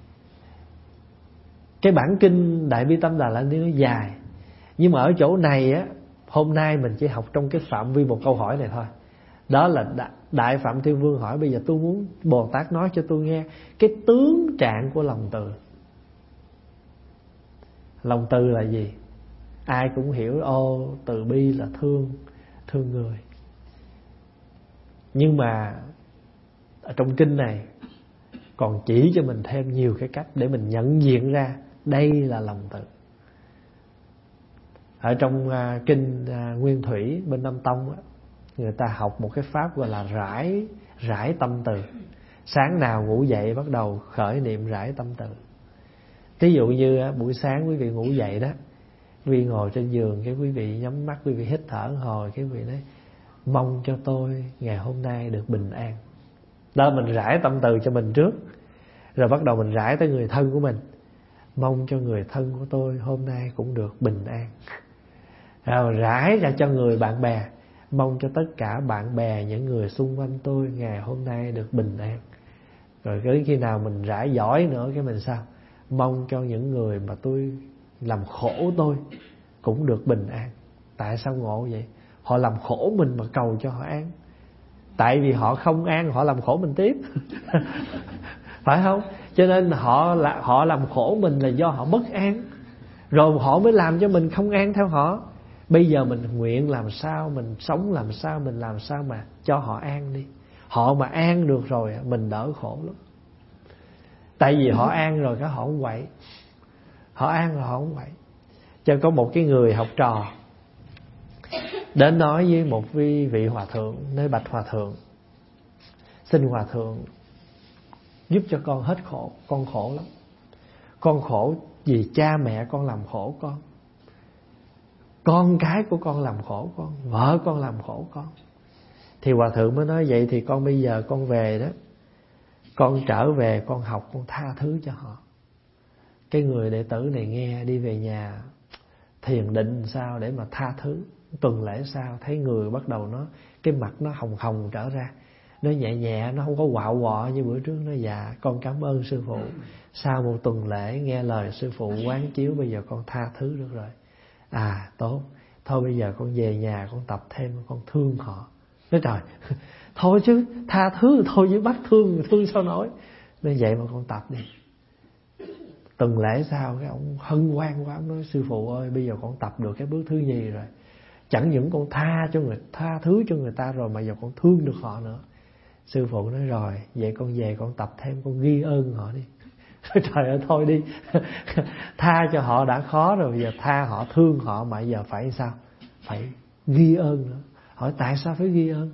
Cái bản kinh Đại Bi Tâm Đà La Ni nó dài, nhưng mà ở chỗ này á, hôm nay mình chỉ học trong cái phạm vi một câu hỏi này thôi. Đó là Đại Phạm Thiên Vương hỏi: bây giờ tôi muốn Bồ Tát nói cho tôi nghe cái tướng trạng của lòng từ. Lòng từ là gì? Ai cũng hiểu, từ bi là thương người. Nhưng mà ở trong kinh này còn chỉ cho mình thêm nhiều cái cách để mình nhận diện ra đây là lòng từ. Ở trong kinh Nguyên Thủy bên Nam Tông á, người ta học một cái pháp gọi là rải tâm từ. Sáng nào ngủ dậy bắt đầu khởi niệm rải tâm từ. Ví dụ như buổi sáng quý vị ngủ dậy đó, quý vị ngồi trên giường, cái quý vị nhắm mắt, quý vị hít thở hồi, cái quý vị nói: mong cho tôi ngày hôm nay được bình an. Đó, mình rải tâm từ cho mình trước, rồi bắt đầu mình rải tới người thân của mình: mong cho người thân của tôi hôm nay cũng được bình an. Rồi rải ra cho người bạn bè: mong cho tất cả bạn bè, những người xung quanh tôi ngày hôm nay được bình an. Rồi đến khi nào mình rải giỏi nữa, cái mình sao? Mong cho những người mà tôi làm khổ tôi cũng được bình an. Tại sao ngộ vậy? Họ làm khổ mình mà cầu cho họ an. Tại vì họ không an, họ làm khổ mình tiếp. Phải không? Cho nên họ làm khổ mình là do họ bất an, rồi họ mới làm cho mình không an theo họ. Bây giờ mình nguyện làm sao, mình sống làm sao, mình làm sao mà cho họ an đi. Họ mà an được rồi mình đỡ khổ lắm. Tại vì họ an rồi họ không quậy. Họ an rồi họ không quậy. Cho có một cái người học trò đến nói với một vị hòa thượng, nói: bạch hòa thượng, xin hòa thượng giúp cho con hết khổ. Con khổ lắm. Con khổ vì cha mẹ con làm khổ con cái của con làm khổ con, vợ con làm khổ con. Thì hòa thượng mới nói: vậy thì con bây giờ con về đó, con trở về con học, con tha thứ cho họ. Cái người đệ tử này nghe, đi về nhà thiền định sao để mà tha thứ. Tuần lễ sau thấy người bắt đầu cái mặt nó hồng hồng trở ra, nó nhẹ nhẹ, nó không có quạo quọ như bữa trước. Nó: dạ con cảm ơn sư phụ, sau một tuần lễ nghe lời sư phụ quán chiếu, bây giờ con tha thứ được rồi. À tốt, thôi bây giờ con về nhà con tập thêm, con thương họ. Nói trời, thôi chứ tha thứ thôi chứ bắt thương sao nổi. Nên vậy mà con tập đi. Tuần lễ sau cái ông hân hoan quá, ông nói: sư phụ ơi, bây giờ con tập được cái bước thứ nhì rồi. Chẳng những con tha thứ cho người ta rồi, mà giờ con thương được họ nữa. Sư phụ nói: rồi, vậy con về con tập thêm, con ghi ơn họ đi. Trời ơi, thôi đi. Tha cho họ đã khó rồi, bây giờ tha họ, thương họ, mà giờ phải sao? Phải ghi ơn nữa. Hỏi tại sao phải ghi ơn?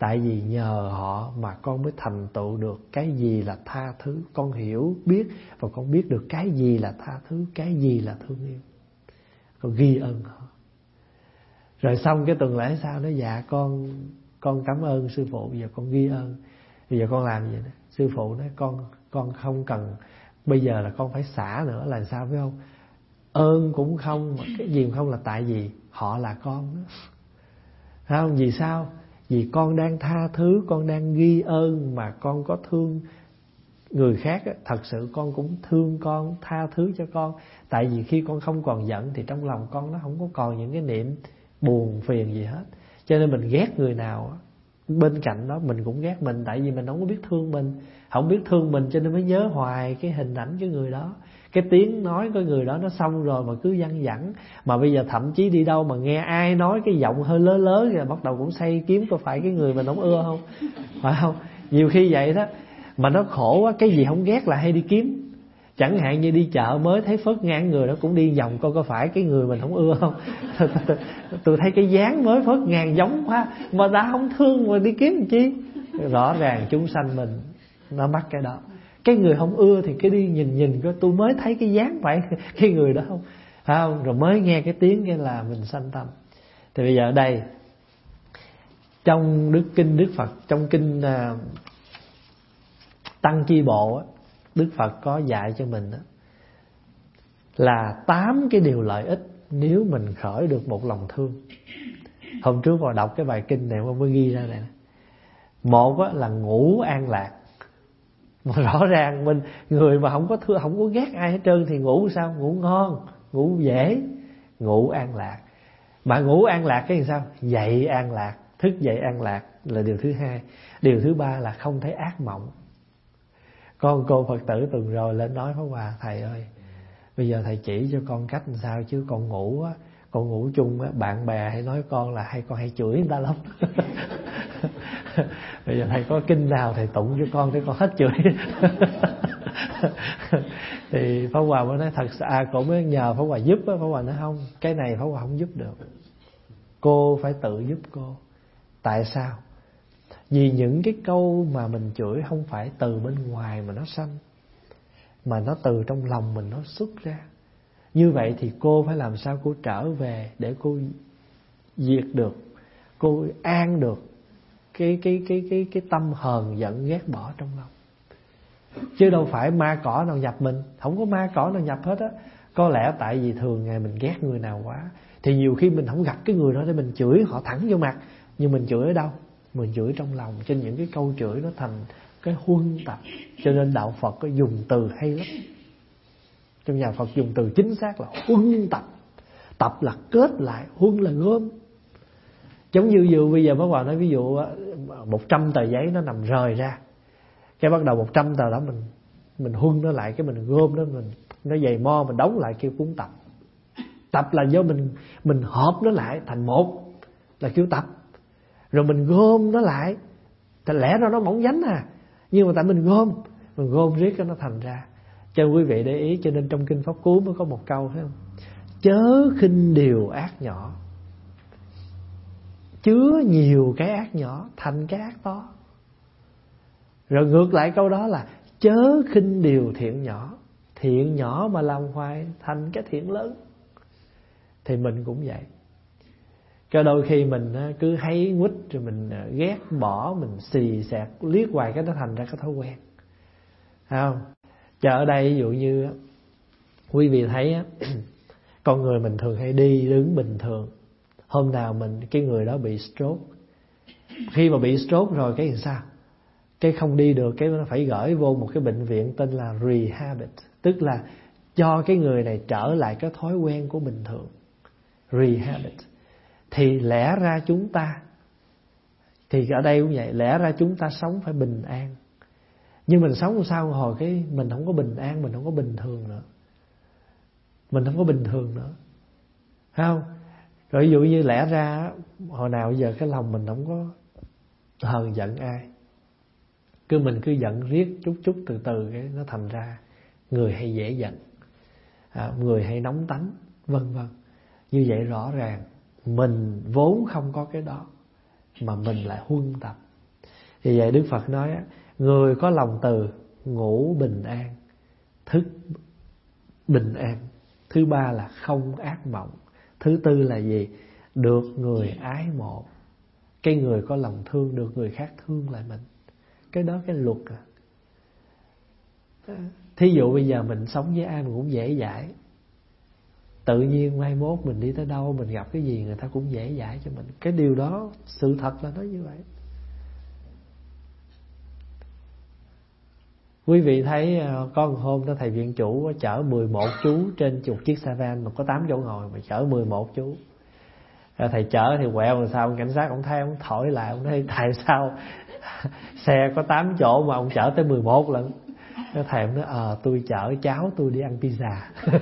Tại vì nhờ họ mà con mới thành tựu được cái gì là tha thứ. Con hiểu biết và con biết được cái gì là tha thứ, cái gì là thương yêu. Con ghi ơn họ. Rồi xong cái tuần lễ sau nó dạ con cảm ơn sư phụ, giờ con ghi ơn. Bây giờ con làm gì đó? Sư phụ nói con không cần, bây giờ là con phải xả nữa. Là sao phải không? Ơn cũng không, mà cái gì cũng không, là tại vì họ là con đó. Thấy không? Vì sao? Vì con đang tha thứ, con đang ghi ơn, mà con có thương người khác á, thật sự con cũng thương con, tha thứ cho con. Tại vì khi con không còn giận thì trong lòng con nó không có còn những cái niệm buồn phiền gì hết. Cho nên mình ghét người nào á, bên cạnh đó mình cũng ghét mình. Tại vì mình không có biết thương mình. Không biết thương mình cho nên mới nhớ hoài cái hình ảnh cái người đó, cái tiếng nói của người đó. Nó xong rồi mà cứ văng vẳng. Mà bây giờ thậm chí đi đâu mà nghe ai nói cái giọng hơi lớn lớn rồi bắt đầu cũng say kiếm có phải cái người mình không ưa không. Phải không? Nhiều khi vậy đó. Mà nó khổ quá, cái gì không ghét là hay đi kiếm. Chẳng hạn như đi chợ mới thấy phớt ngang người đó cũng đi vòng coi có phải cái người mình không ưa không. Tôi thấy cái dáng mới phớt ngang giống quá mà đã không thương mà đi kiếm làm chi. Rõ ràng chúng sanh mình nó mắc cái đó. Cái người không ưa thì cái đi nhìn coi tôi mới thấy cái dáng vậy cái người đó không. Phải không? Rồi mới nghe cái tiếng cái là mình sanh tâm. Thì bây giờ ở đây trong kinh Đức Phật, trong kinh Tăng Chi Bộ á, Đức Phật có dạy cho mình đó, là 8 cái điều lợi ích nếu mình khởi được một lòng thương. Hôm trước vào đọc cái bài kinh này con mới ghi ra này. Một á, là ngủ an lạc. Mà rõ ràng mình người mà không có thương, không có ghét ai hết trơn thì ngủ sao? Ngủ ngon, ngủ dễ, ngủ an lạc. Mà ngủ an lạc cái gì sao? Dậy an lạc, thức dậy an lạc là điều thứ hai. Điều thứ ba là không thấy ác mộng. Con cô Phật tử tuần rồi lên nói Pháp Hòa: thầy ơi, bây giờ thầy chỉ cho con cách làm sao chứ con ngủ á, con ngủ chung á, bạn bè hay nói con là con hay chửi người ta lắm. Bây giờ thầy có kinh nào thầy tụng cho con để con hết chửi. Thì Pháp Hòa mới nói thật sự cũng mới nhờ Pháp Hòa giúp á. Pháp Hòa nói không, cái này Pháp Hòa không giúp được, cô phải tự giúp cô. Tại sao? Vì những cái câu mà mình chửi không phải từ bên ngoài mà nó sanh, mà nó từ trong lòng mình nó xuất ra. Như vậy thì cô phải làm sao cô trở về để cô diệt được, cô an được cái tâm hờn giận ghét bỏ trong lòng. Chứ đâu phải ma cỏ nào nhập mình. Không có ma cỏ nào nhập hết á. Có lẽ tại vì thường ngày mình ghét người nào quá, thì nhiều khi mình không gặp cái người đó để mình chửi họ thẳng vô mặt. Nhưng mình chửi ở đâu? Mình chửi trong lòng. Trên những cái câu chửi nó thành cái huân tập. Cho nên đạo Phật có dùng từ hay lắm. Trong nhà Phật dùng từ chính xác là huân tập. Tập là kết lại, huân là gom. Giống như bây giờ bác Hòa nói ví dụ 100 tờ giấy nó nằm rời ra, cái bắt đầu 100 tờ đó mình huân nó lại, cái mình gom nó, nó dày mo mình đóng lại kêu cuốn tập. Tập là do mình hợp nó lại thành một là kêu tập. Rồi mình gom nó lại, thì lẽ ra nó mỏng dánh nhưng mà tại mình gom riết cái nó thành ra. Cho quý vị để ý, cho nên trong kinh Pháp Cú mới có một câu thấy không? Chớ khinh điều ác nhỏ, chứa nhiều cái ác nhỏ thành cái ác to. Rồi ngược lại câu đó là chớ khinh điều thiện nhỏ, thiện nhỏ mà làm hoài thành cái thiện lớn. Thì mình cũng vậy. Cái đôi khi mình cứ hay quýt rồi mình ghét bỏ, mình xì xẹt liếc hoài cái nó thành ra cái thói quen. Thấy không? Chờ ở đây ví dụ như quý vị thấy con người mình thường hay đi đứng bình thường. Hôm nào cái người đó bị stroke. Khi mà bị stroke rồi cái làm sao? Cái không đi được, cái nó phải gửi vô một cái bệnh viện tên là Rehabit. Tức là cho cái người này trở lại cái thói quen của bình thường. Rehabit. Thì lẽ ra chúng ta, thì ở đây cũng vậy, lẽ ra chúng ta sống phải bình an. Nhưng mình sống sao hồi cái mình không có bình an, mình không có bình thường nữa. Mình không có bình thường nữa. Thấy không? Rồi ví dụ như lẽ ra hồi nào giờ cái lòng mình không có hờn giận ai, mình cứ giận riết chút từ từ cái nó thành ra người hay dễ giận, người hay nóng tánh, vân vân. Như vậy rõ ràng mình vốn không có cái đó, mà mình lại huân tập. Vì vậy Đức Phật nói người có lòng từ ngủ bình an, thức bình an. Thứ ba là không ác mộng. Thứ tư là gì? Được người ái mộ. Cái người có lòng thương được người khác thương lại mình. Cái đó cái luật à. Thí dụ bây giờ mình sống với ai mình cũng dễ dãi, tự nhiên mai mốt mình đi tới đâu, mình gặp cái gì người ta cũng dễ dãi cho mình. Cái điều đó sự thật là nó như vậy. Quý vị thấy có một hôm đó thầy viện chủ chở 11 chú trên một chiếc xe van mà có 8 chỗ ngồi, mà chở 11 chú. Thầy chở thì quẹo làm sao, cảnh sát ông thấy ông thổi lại, ông nói tại sao xe có 8 chỗ mà ông chở tới 11 lần. Thầy ông nói tôi chở cháu tôi đi ăn pizza.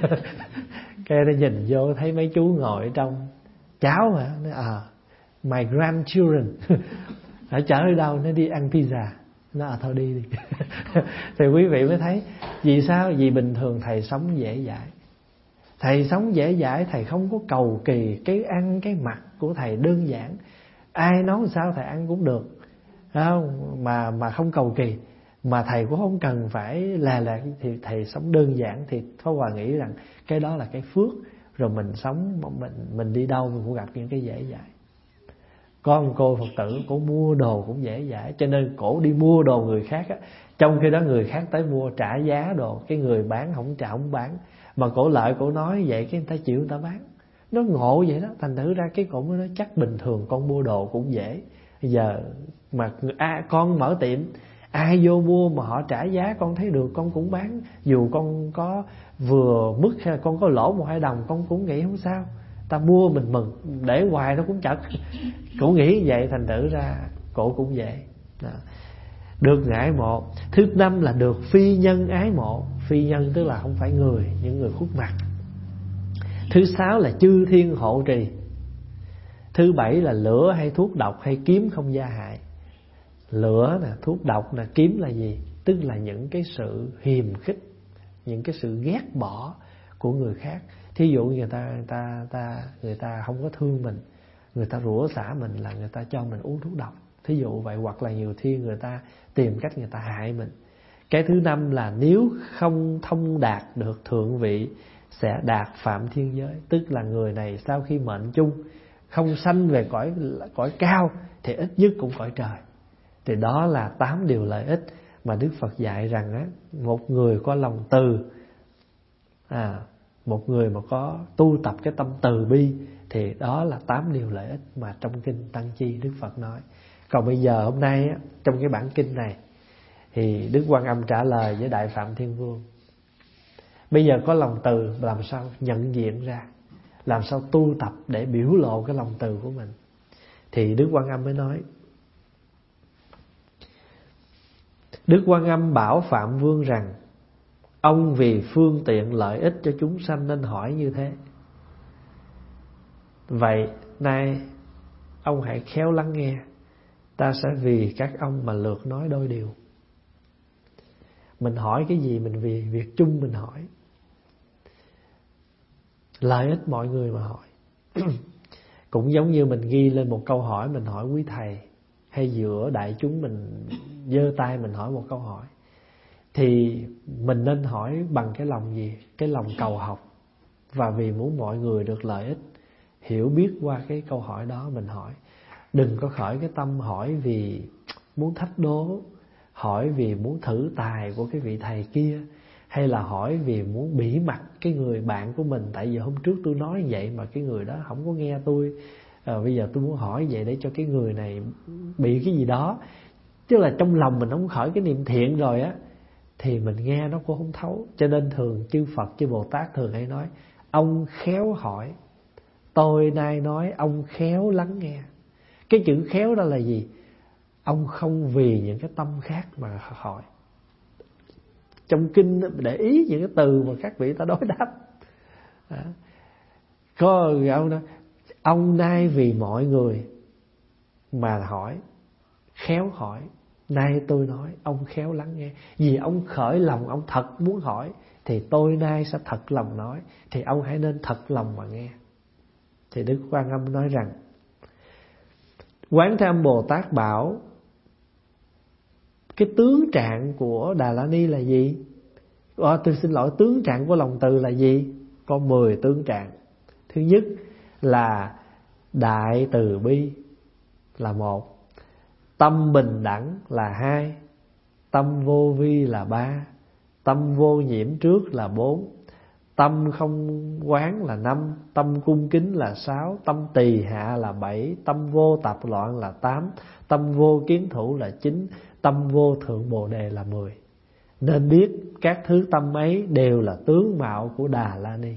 Cái nó nhìn vô thấy mấy chú ngồi ở trong. Cháu hả? Nói my grandchildren. Ở chở đi đâu? Nó đi ăn pizza. Nó thôi đi đi. Thì quý vị mới thấy vì sao? Vì bình thường thầy sống dễ dãi. Thầy sống dễ dãi, thầy không có cầu kỳ. Cái ăn cái mặc của thầy đơn giản, ai nói sao thầy ăn cũng được, không? Mà không cầu kỳ. Mà thầy cũng không cần phải là thì thầy sống đơn giản. Thì Pháp Hòa nghĩ rằng cái đó là cái phước. Rồi mình sống, mình đi đâu mình cũng gặp những cái dễ dãi. Có một cô Phật tử, cổ mua đồ cũng dễ dãi, cho nên cổ đi mua đồ người khác á. Trong khi đó người khác tới mua trả giá đồ, cái người bán không trả không bán. Mà cổ lợi cổ nói vậy cái người ta chịu người ta bán. Nó ngộ vậy đó. Thành thử ra cái cổ mới nói chắc bình thường con mua đồ cũng dễ. Bây giờ mà con mở tiệm, ai vô mua mà họ trả giá con thấy được con cũng bán. Dù con có vừa mức hay là con có lỗ 1-2 đồng con cũng nghĩ không sao. Ta mua mình mừng, để hoài nó cũng chật. Cổ nghĩ vậy, thành thử ra cổ cũng dễ đó. Được ái mộ. Thứ 5 là được phi nhân ái mộ. Phi nhân tức là không phải người, những người khuất mặt. Thứ 6 là chư thiên hộ trì. Thứ 7 là lửa hay thuốc độc hay kiếm không gia hại. Lửa nè, thuốc độc nè, kiếm là gì? Tức là những cái sự hiềm khích, những cái sự ghét bỏ của người khác. Thí dụ người ta không có thương mình, người ta rủa xả mình là người ta cho mình uống thuốc độc. Thí dụ vậy. Hoặc là nhiều khi người ta tìm cách người ta hại mình. Cái thứ 5 là nếu không thông đạt được thượng vị sẽ đạt phạm thiên giới. Tức là người này sau khi mệnh chung không sanh về cõi cao thì ít nhất cũng cõi trời. Thì đó là 8 điều lợi ích mà Đức Phật dạy rằng á, một người có lòng từ, một người mà có tu tập cái tâm từ bi, thì đó là 8 điều lợi ích mà trong kinh Tăng Chi Đức Phật nói. Còn bây giờ hôm nay á, trong cái bản kinh này thì Đức Quan Âm trả lời với Đại Phạm Thiên Vương. Bây giờ có lòng từ làm sao nhận diện ra, làm sao tu tập để biểu lộ cái lòng từ của mình. Thì Đức Quan Âm mới nói, Đức Quan Âm bảo Phạm Vương rằng ông vì phương tiện lợi ích cho chúng sanh nên hỏi như thế. Vậy nay ông hãy khéo lắng nghe, ta sẽ vì các ông mà lượt nói đôi điều. Mình hỏi cái gì mình vì việc chung mình hỏi, lợi ích mọi người mà hỏi. Cũng giống như mình ghi lên một câu hỏi, mình hỏi quý thầy, hay giữa đại chúng mình giơ tay mình hỏi một câu hỏi, thì mình nên hỏi bằng cái lòng gì? Cái lòng cầu học, và vì muốn mọi người được lợi ích, hiểu biết qua cái câu hỏi đó mình hỏi. Đừng có khởi cái tâm hỏi vì muốn thách đố, hỏi vì muốn thử tài của cái vị thầy kia, hay là hỏi vì muốn bỉ mặt cái người bạn của mình. Tại vì hôm trước tôi nói vậy mà cái người đó không có nghe tôi, bây giờ tôi muốn hỏi vậy để cho cái người này bị cái gì đó. Tức là trong lòng mình không khởi cái niệm thiện rồi á, thì mình nghe nó cũng không thấu. Cho nên thường chư Phật, chư Bồ Tát thường hay nói ông khéo hỏi, tôi nay nói ông khéo lắng nghe. Cái chữ khéo đó là gì? Ông không vì những cái tâm khác mà hỏi. Trong kinh để ý những cái từ mà các vị ta đối đáp. Có ông nay vì mọi người mà hỏi, khéo hỏi. Nay tôi nói ông khéo lắng nghe. Vì ông khởi lòng ông thật muốn hỏi, thì tôi nay sẽ thật lòng nói. Thì ông hãy nên thật lòng mà nghe. Thì Đức Quan Âm nói rằng, Quán Thế Âm Bồ Tát bảo cái tướng trạng của Đà La Ni là gì? Tôi xin lỗi, tướng trạng của lòng từ là gì? Có 10 tướng trạng. Thứ nhất là đại từ bi là 1, tâm bình đẳng là 2, tâm vô vi là 3, tâm vô nhiễm trước là 4, tâm không quán là 5, tâm cung kính là 6, tâm tỳ hạ là 7, tâm vô tạp loạn là 8, tâm vô kiến thủ là 9, tâm vô thượng bồ đề là 10. Nên biết các thứ tâm ấy đều là tướng mạo của Đà La Ni.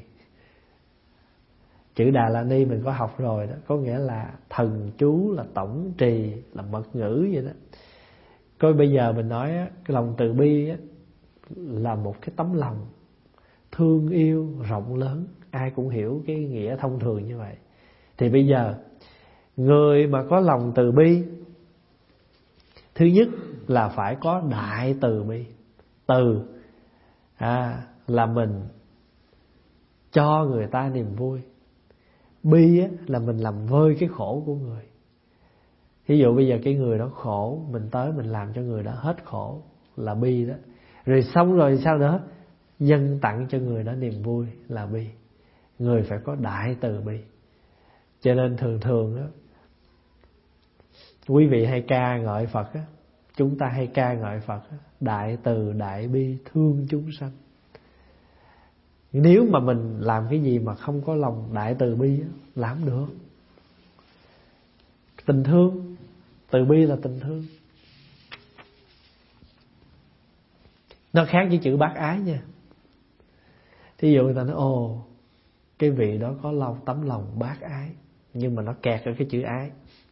Chữ Đà La Ni mình có học rồi đó, có nghĩa là thần chú, là tổng trì, là mật ngữ vậy đó. Coi bây giờ mình nói á, cái lòng từ bi á, là một cái tấm lòng thương yêu rộng lớn, ai cũng hiểu cái nghĩa thông thường như vậy. Thì bây giờ người mà có lòng từ bi, thứ nhất là phải có đại từ bi. Từ là mình cho người ta niềm vui. Bi á, là mình làm vơi cái khổ của người. Ví dụ bây giờ cái người đó khổ, mình tới mình làm cho người đó hết khổ, là bi đó. Rồi xong rồi sao nữa? Dâng tặng cho người đó niềm vui là bi. Người phải có đại từ bi. Cho nên thường thường đó, quý vị hay ca ngợi Phật á, chúng ta hay ca ngợi Phật á, đại từ đại bi thương chúng sanh. Nếu mà mình làm cái gì mà không có lòng đại từ bi á, làm được. Tình thương, từ bi là tình thương. Nó khác với chữ bác ái nha. Thí dụ người ta nói cái vị đó có tấm lòng bác ái, nhưng mà nó kẹt ở cái chữ ái.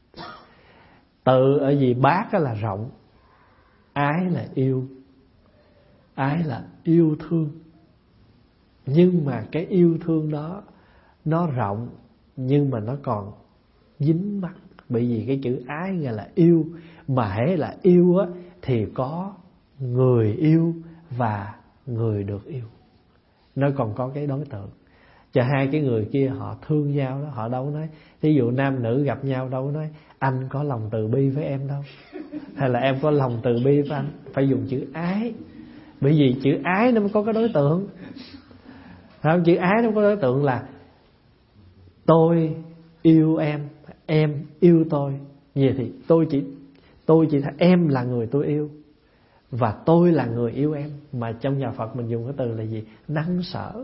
Từ ở gì? Bác là rộng, ái là yêu. Ái là yêu thương. Nhưng mà cái yêu thương đó nó rộng, nhưng mà nó còn dính mắc. Bởi vì cái chữ ái nghĩa là yêu. Mà hễ là yêu á, thì có người yêu và người được yêu. Nó còn có cái đối tượng. Cho hai cái người kia họ thương nhau đó, họ đâu có nói, thí dụ nam nữ gặp nhau đâu có nói anh có lòng từ bi với em đâu, hay là em có lòng từ bi với anh. Phải dùng chữ ái. Bởi vì chữ ái nó mới có cái đối tượng. Không, chữ ái nó có đối tượng là tôi yêu em yêu tôi. Vậy thì tôi chỉ thấy em là người tôi yêu và tôi là người yêu em. Mà trong nhà Phật mình dùng cái từ là gì? Năng sở.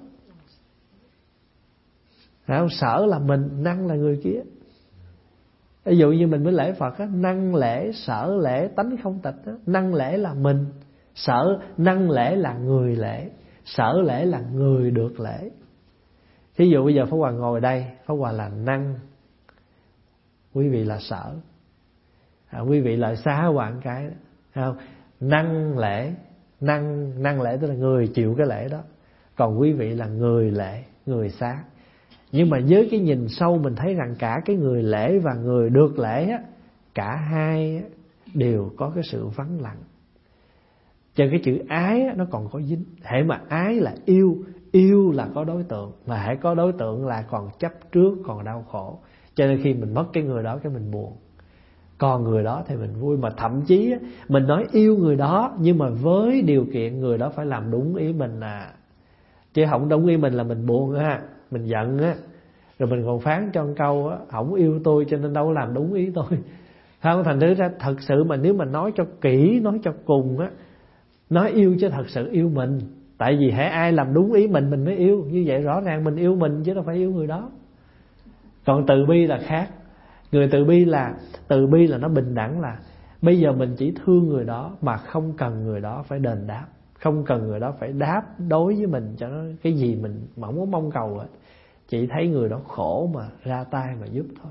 Không? Sở là mình, năng là người kia. Ví dụ như mình mới lễ Phật á, năng lễ, sở lễ, tánh không tịch á. Năng lễ là mình, năng lễ là người lễ, sở lễ là người được lễ. Thí dụ bây giờ Pháp Hòa ngồi đây, Pháp Hòa là năng, quý vị là sở. Quý vị là xá Hòa một cái đó, không? Năng lễ, năng lễ tức là người chịu cái lễ đó. Còn quý vị là người lễ, người xá. Nhưng mà với cái nhìn sâu mình thấy rằng cả cái người lễ và người được lễ á, cả hai đều có cái sự vắng lặng. Cho cái chữ ái á, nó còn có dính. Hễ mà ái là yêu, yêu là có đối tượng. Mà hễ có đối tượng là còn chấp trước, còn đau khổ. Cho nên khi mình mất cái người đó cái mình buồn. Còn người đó thì mình vui. Mà thậm chí á, mình nói yêu người đó, nhưng mà với điều kiện người đó phải làm đúng ý mình chứ không đúng ý mình là mình buồn á, mình giận á. Rồi mình còn phán cho một câu á, không yêu tôi cho nên đâu làm đúng ý tôi. Không, thành thử ra thật sự mà nếu mà nói cho kỹ, nói cho cùng á, nói yêu chứ thật sự yêu mình. Tại vì hễ ai làm đúng ý mình mới yêu. Như vậy rõ ràng mình yêu mình chứ đâu phải yêu người đó. Còn từ bi là khác. Người từ bi là nó bình đẳng, là bây giờ mình chỉ thương người đó mà không cần người đó phải đền đáp, không cần người đó phải đáp đối với mình cho nó cái gì mình mà không có mong cầu hết. Chỉ thấy người đó khổ mà ra tay mà giúp thôi.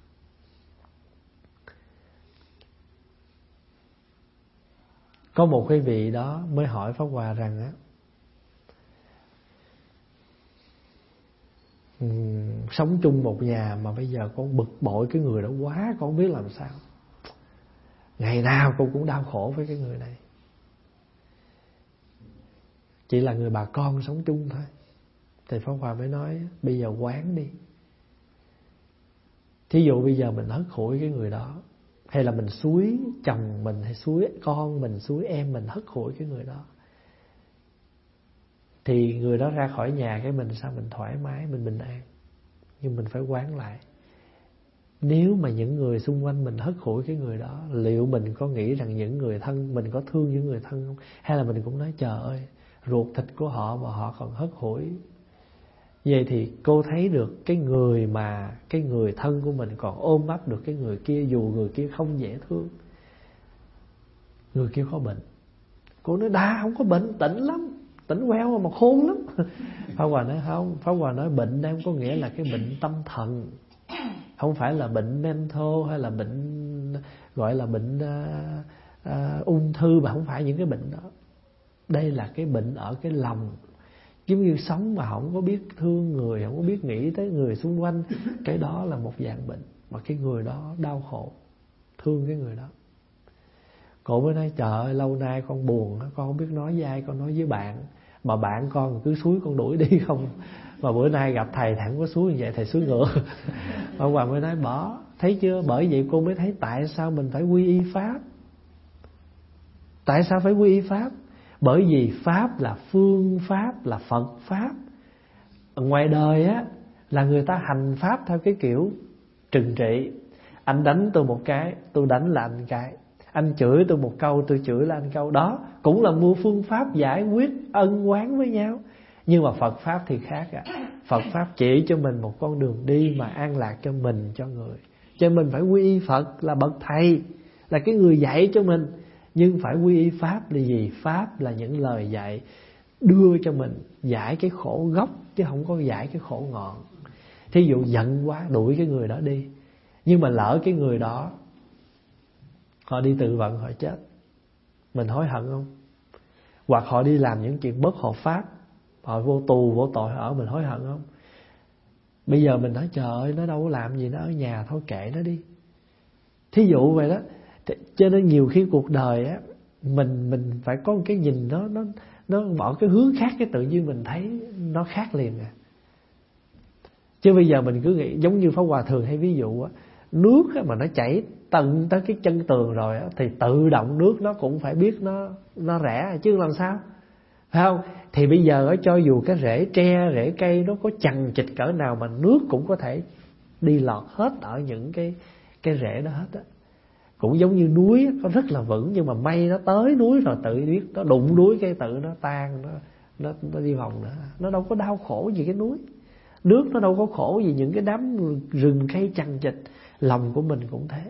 Có một cái vị đó mới hỏi Pháp Hòa rằng á, sống chung một nhà mà bây giờ con bực bội cái người đó quá, con không biết làm sao. Ngày nào con cũng đau khổ với cái người này. Chỉ là người bà con sống chung thôi. Thì Pháp Hòa mới nói bây giờ quán đi. Thí dụ bây giờ mình hất hủi cái người đó, hay là mình xúi chồng mình, hay xúi con mình, xúi em mình hất hủi cái người đó, thì người đó ra khỏi nhà cái mình sao mình thoải mái, mình bình an. Nhưng mình phải quán lại, nếu mà những người xung quanh mình hất hủi cái người đó, liệu mình có nghĩ rằng những người thân mình có thương những người thân không? Hay là mình cũng nói trời ơi, ruột thịt của họ mà họ còn hất hủi. Vậy thì cô thấy được cái người thân của mình còn ôm ấp được cái người kia, dù người kia không dễ thương, người kia có bệnh. Cô nói đa không có bệnh, tỉnh lắm, tỉnh queo mà khôn lắm. Pháp Hòa nói không, Pháp Hòa nói bệnh đây không có nghĩa là cái bệnh tâm thần, không phải là bệnh mental hay là bệnh gọi là bệnh ung thư, mà không phải những cái bệnh đó. Đây là cái bệnh ở cái lòng. Giống như sống mà không có biết thương người, không có biết nghĩ tới người xung quanh, cái đó là một dạng bệnh, mà cái người đó đau khổ, thương cái người đó. Cô mới nói trời ơi, lâu nay con buồn, con không biết nói với ai, con nói với bạn, mà bạn con cứ xúi con đuổi đi không. Mà bữa nay gặp thầy thẳng có xúi như vậy, thầy xúi ngược. Ông Hoàng mới nói bỏ, thấy chưa, bởi vậy cô mới thấy tại sao mình phải quy y Pháp. Tại sao phải quy y Pháp? Bởi vì Pháp là phương Pháp, là Phật Pháp. Ở ngoài đời á là người ta hành Pháp theo cái kiểu trừng trị. Anh đánh tôi một cái, tôi đánh là anh cái. Anh chửi tôi một câu, tôi chửi là anh câu. Đó cũng là mua phương pháp giải quyết ân oán với nhau. Nhưng mà Phật Pháp thì khác ạ. Phật Pháp chỉ cho mình một con đường đi mà an lạc cho mình, cho người. Cho nên mình phải quy y Phật là bậc thầy, là cái người dạy cho mình. Nhưng phải quy y Pháp là gì? Pháp là những lời dạy đưa cho mình giải cái khổ gốc, chứ không có giải cái khổ ngọn. Thí dụ giận quá đuổi cái người đó đi, nhưng mà lỡ cái người đó họ đi tự vận họ chết, mình hối hận không? Hoặc họ đi làm những chuyện bất hợp pháp, họ vô tù vô tội ở, mình hối hận không? Bây giờ mình nói trời ơi, nó đâu có làm gì, nó ở nhà thôi kệ nó đi. Thí dụ vậy đó. Cho nên nhiều khi cuộc đời á, mình phải có một cái nhìn nó bỏ cái hướng khác, cái tự nhiên mình thấy nó khác liền à. Chứ bây giờ mình cứ nghĩ giống như Pháp Hòa thường hay ví dụ á, nước á, mà nó chảy tận tới cái chân tường rồi á, thì tự động nước nó cũng phải biết nó rẽ chứ làm sao, phải không? Thì bây giờ á, cho dù cái rễ tre, rễ cây nó có chằng chịt cỡ nào mà nước cũng có thể đi lọt hết ở những cái rễ đó hết á. Cũng giống như núi nó rất là vững, nhưng mà mây nó tới núi rồi tự biết nó đụng núi cái tự nó tan, nó đi vòng nữa. Nó đâu có đau khổ gì cái núi. Nước nó đâu có khổ gì những cái đám rừng cây chằng chịt. Lòng của mình cũng thế.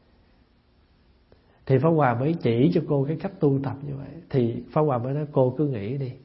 Thì Pháp Hòa mới chỉ cho cô cái cách tu tập như vậy. Thì Pháp Hòa mới nói cô cứ nghĩ đi,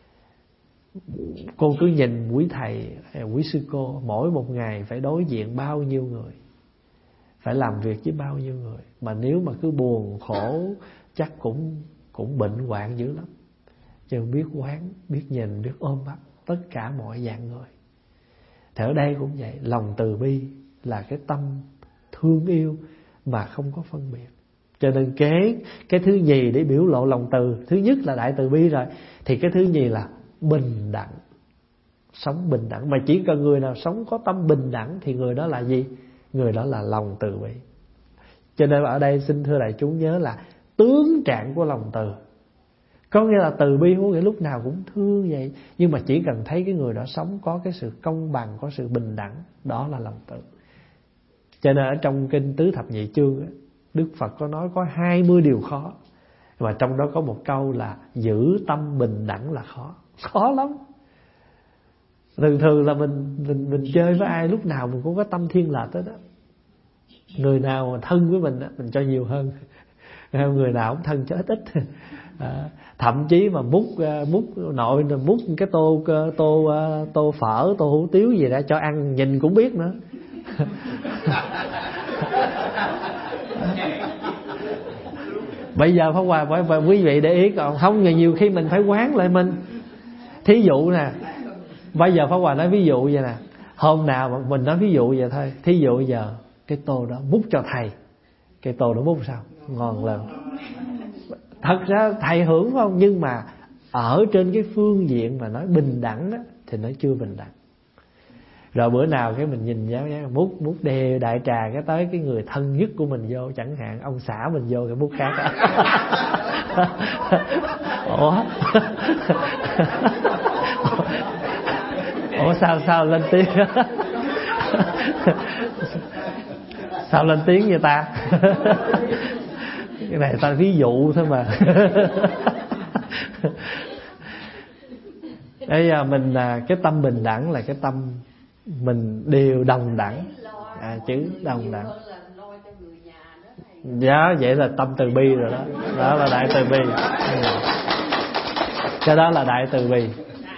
cô cứ nhìn quý thầy, quý sư cô mỗi một ngày phải đối diện bao nhiêu người, phải làm việc với bao nhiêu người. Mà nếu mà cứ buồn khổ chắc cũng bệnh hoạn dữ lắm. Chứ biết quán, biết nhìn, biết ôm ấp tất cả mọi dạng người. Thì ở đây cũng vậy, lòng từ bi là cái tâm thương yêu mà không có phân biệt. Cho nên cái thứ nhì để biểu lộ lòng từ, thứ nhất là đại từ bi rồi, thì cái thứ nhì là bình đẳng. Sống bình đẳng. Mà chỉ cần người nào sống có tâm bình đẳng thì người đó là gì? Người đó là lòng từ bi. Cho nên ở đây xin thưa đại chúng nhớ là tướng trạng của lòng từ. Có nghĩa là từ bi không nghĩa lúc nào cũng thương vậy, nhưng mà chỉ cần thấy cái người đó sống có cái sự công bằng, có sự bình đẳng, đó là lòng từ. Cho nên ở trong kinh Tứ Thập Nhị Chương, Đức Phật có nói có 20 điều khó, mà trong đó có một câu là giữ tâm bình đẳng là khó. Khó lắm. Thường là mình chơi với ai lúc nào mình cũng có tâm thiên lệch hết đó. Người nào mà thân với mình mình cho nhiều hơn, người nào không thân cho ít ít. Thậm chí mà múc nội múc cái tô phở, tô hủ tiếu gì ra cho ăn nhìn cũng biết nữa. Bây giờ Pháp Hòa quý vị để ý, còn không thì nhiều khi mình phải quán lại mình. Thí dụ nè, bây giờ Pháp Hòa nói ví dụ vậy nè, hôm nào mà mình nói ví dụ vậy thôi. Thí dụ giờ cái tô đó múc cho thầy, cái tô đó múc sao ngon lắm. Thật ra thầy hưởng phải không? Nhưng mà ở trên cái phương diện mà nói bình đẳng đó, thì nó chưa bình đẳng. Rồi bữa nào cái mình nhìn giáo múc đê đại trà cái tới cái người thân nhất của mình vô, chẳng hạn ông xã mình vô cái múc khác. Ủa sao lên tiếng? Sao lên tiếng vậy ta? Cái này ta ví dụ thôi mà. Bây giờ mình cái tâm bình đẳng là cái tâm mình đều đồng đẳng. Chữ đồng đẳng. Dạ, vậy là tâm từ bi rồi đó. Đó là đại từ bi. Cái đó là đại từ bi.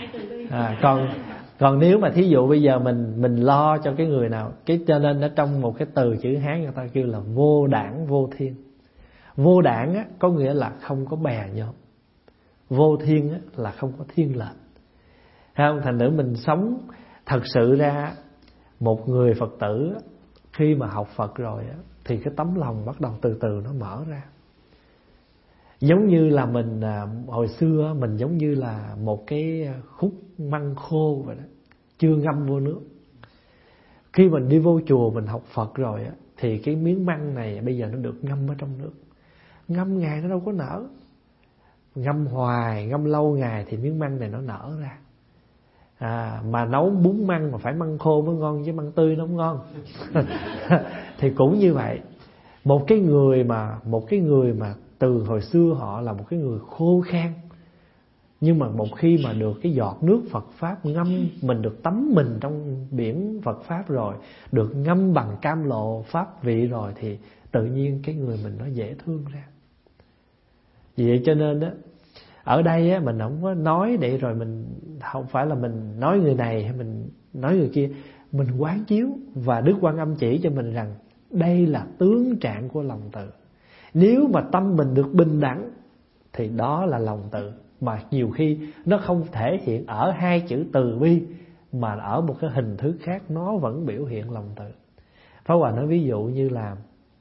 Còn nếu mà thí dụ bây giờ mình lo cho cái người nào, cái cho nên ở trong một cái từ chữ Hán người ta kêu là vô đảng vô thiên. Vô đảng á, có nghĩa là không có bè nhóm. Vô thiên á, là không có thiên lệnh. Không, thành nữ mình sống thật sự ra, một người Phật tử khi mà học Phật rồi á, thì cái tấm lòng bắt đầu từ từ nó mở ra. Giống như là mình hồi xưa mình giống như là một cái khúc măng khô vậy đó, chưa ngâm vô nước. Khi mình đi vô chùa mình học Phật rồi á, thì cái miếng măng này bây giờ nó được ngâm ở trong nước. Ngâm ngày nó đâu có nở. Ngâm hoài, ngâm lâu ngày thì miếng măng này nó nở ra. Mà nấu bún măng mà phải măng khô mới ngon, chứ măng tươi nó không ngon. Thì cũng như vậy. Một cái người mà từ hồi xưa họ là một cái người khô khan, nhưng mà một khi mà được cái giọt nước Phật Pháp ngâm, mình được tắm mình trong biển Phật Pháp rồi, được ngâm bằng cam lộ Pháp vị rồi, thì tự nhiên cái người mình nó dễ thương ra. Vì vậy cho nên đó, ở đây á, mình không có nói để rồi mình không phải là mình nói người này hay mình nói người kia. Mình quán chiếu và Đức Quan Âm chỉ cho mình rằng đây là tướng trạng của lòng từ. Nếu mà tâm mình được bình đẳng thì đó là lòng từ. Mà nhiều khi nó không thể hiện ở hai chữ từ bi, mà ở một cái hình thức khác nó vẫn biểu hiện lòng từ. Pháp Hòa nói ví dụ như là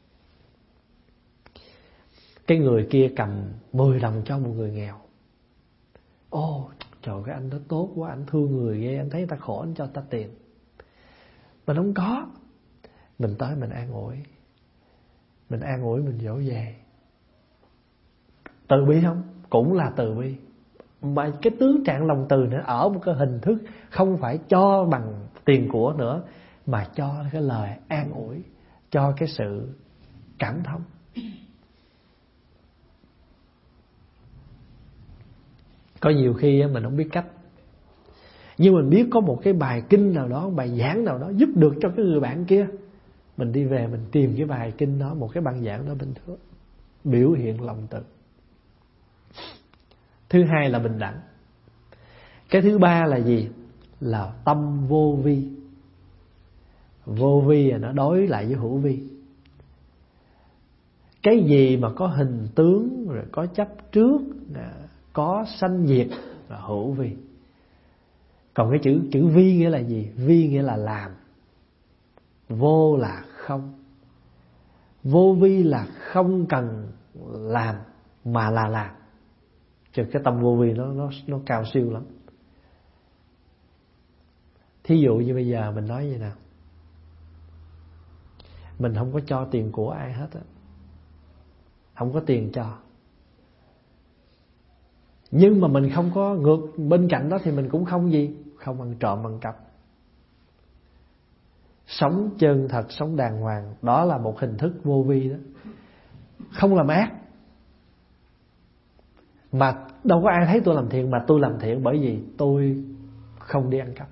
cái người kia cầm 10 đồng cho một người nghèo. Ô, trời, cái anh đó tốt quá, anh thương người ghê, anh thấy người ta khổ anh cho ta tiền. Mình không có. Mình tới mình an ủi. Mình dỗ về. Từ bi không? Cũng là từ bi. Mà cái tướng trạng lòng từ nữa ở một cái hình thức không phải cho bằng tiền của nữa, mà cho cái lời an ủi, cho cái sự cảm thông. Có nhiều khi mình không biết cách, nhưng mình biết có một cái bài kinh nào đó, bài giảng nào đó giúp được cho cái người bạn kia. Mình đi về mình tìm cái bài kinh đó, một cái băng giảng đó bình thường, biểu hiện lòng từ. Thứ hai là bình đẳng. Cái thứ ba là gì? Là tâm vô vi. Vô vi là nó đối lại với hữu vi. Cái gì mà có hình tướng, rồi có chấp trước, có sanh diệt là hữu vi. Còn cái chữ vi nghĩa là gì? Vi nghĩa là làm. Vô là không. Vô vi là không cần làm mà là làm. Chứ cái tâm vô vi nó cao siêu lắm. Thí dụ như bây giờ mình nói vậy nào, mình không có cho tiền của ai hết á, không có tiền cho, nhưng mà mình không có ngược bên cạnh đó thì mình cũng không gì, không ăn trộm ăn cắp. Sống chân thật, sống đàng hoàng, đó là một hình thức vô vi đó. Không làm ác. Mà đâu có ai thấy tôi làm thiện, mà tôi làm thiện bởi vì tôi không đi ăn cắp.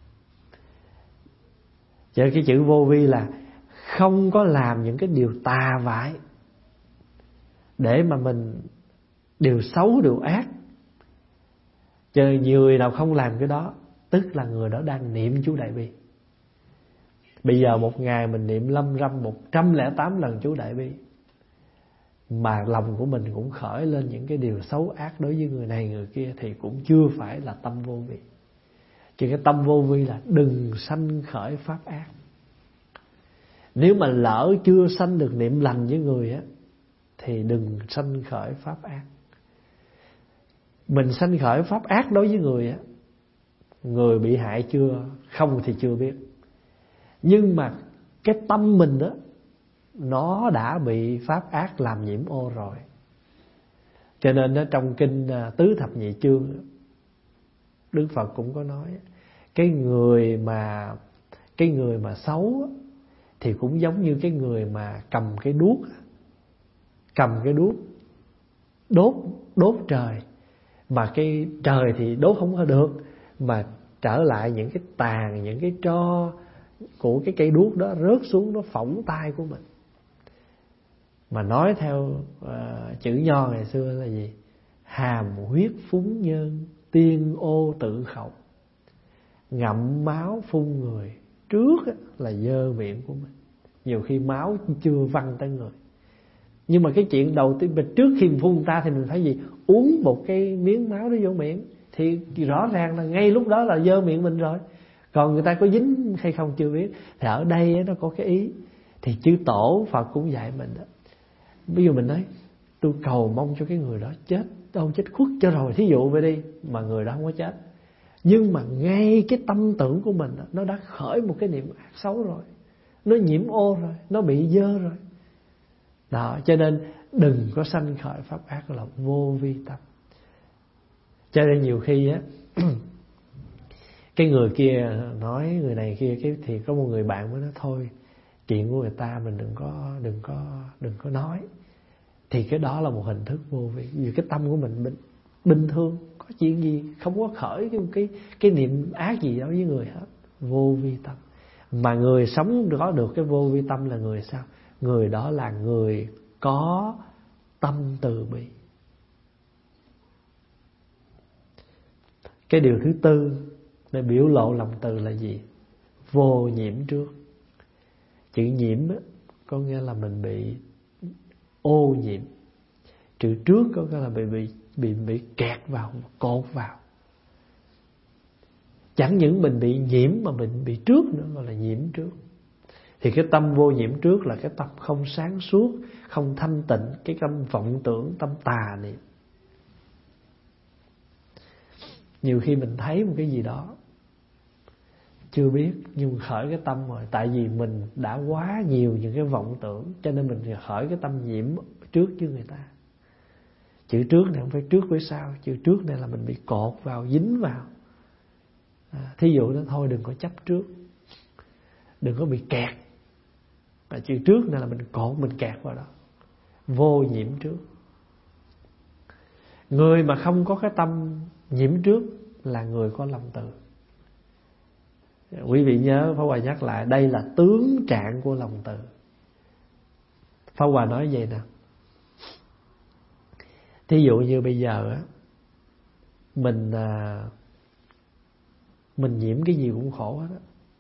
Chứ cái chữ vô vi là không có làm những cái điều tà vãi để mà mình điều xấu, điều ác. Chứ người nào không làm cái đó, tức là người đó đang niệm chú Đại Bi. Bây giờ một ngày mình niệm 108 lần chú Đại Bi, mà lòng của mình cũng khởi lên những cái điều xấu ác đối với người này người kia, thì cũng chưa phải là tâm vô vi. Chỉ cái tâm vô vi là đừng sanh khởi pháp ác. Nếu mà lỡ chưa sanh được niệm lành với người á, thì đừng sanh khởi pháp ác. Mình sanh khởi pháp ác đối với người á, người bị hại chưa, không thì chưa biết. Nhưng mà cái tâm mình đó, nó đã bị pháp ác làm nhiễm ô rồi. Cho nên đó, trong kinh Tứ Thập Nhị Chương, Đức Phật cũng có nói cái người mà xấu thì cũng giống như cái người mà cầm cái đuốc đốt trời, mà cái trời thì đốt không có được, mà trở lại những cái tàn, những cái tro của cái cây đuốc đó rớt xuống, nó phỏng tay của mình. Mà nói theo chữ Nho ngày xưa là gì? Hàm huyết phúng nhân, tiên ô tự khẩu. Ngậm máu phun người, trước là dơ miệng của mình. Nhiều khi máu chưa văng tới người, nhưng mà cái chuyện đầu tiên trước khi mình phun ta thì mình phải gì? Uống một cái miếng máu đó vô miệng, thì rõ ràng là ngay lúc đó là dơ miệng mình rồi. Còn người ta có dính hay không chưa biết. Thì ở đây nó có cái ý, thì chư tổ Phật cũng dạy mình đó. Ví dụ mình nói tôi cầu mong cho cái người đó chết, đâu chết khuất cho rồi, thí dụ vậy đi, mà người đó không có chết, nhưng mà ngay cái tâm tưởng của mình đó, nó đã khởi một cái niệm ác xấu rồi, nó nhiễm ô rồi, nó bị dơ rồi đó. Cho nên đừng có sanh khởi pháp ác là vô vi tâm. Cho nên nhiều khi á cái người kia nói người này kia, cái thì có một người bạn mới nói thôi, chuyện của người ta mình đừng có nói. Thì cái đó là một hình thức vô vi. Vì cái tâm của mình bình thường, có chuyện gì, không có khởi cái niệm ác gì đó với người hết. Vô vi tâm. Mà người sống có được cái vô vi tâm là người sao? Người đó là người có tâm từ bi. Cái điều thứ tư để biểu lộ lòng từ là gì? Vô nhiễm trước. Chữ nhiễm á, có nghĩa là mình bị ô nhiễm. Chữ trước có nghĩa là bị kẹt vào, cột vào. Chẳng những mình bị nhiễm mà mình bị trước nữa, gọi là nhiễm trước. Thì cái tâm vô nhiễm trước là cái tâm không sáng suốt, không thanh tịnh, cái tâm vọng tưởng, tâm tà niệm. Nhiều khi mình thấy một cái gì đó chưa biết, nhưng khởi cái tâm rồi. Tại vì mình đã quá nhiều những cái vọng tưởng, cho nên mình khởi cái tâm nhiễm trước với người ta. Chữ trước này không phải trước với sau. Chữ trước này là mình bị cột vào, dính vào. Thí dụ đó thôi, đừng có chấp trước, đừng có bị kẹt. Chữ trước này là mình cột, mình kẹt vào đó. Vô nhiễm trước. Người mà không có cái tâm nhiễm trước là người có lòng từ. Quý vị nhớ Pháp Hòa nhắc lại, đây là tướng trạng của lòng từ. Pháp Hòa nói vậy nè, thí dụ như bây giờ á, mình nhiễm cái gì cũng khổ hết á.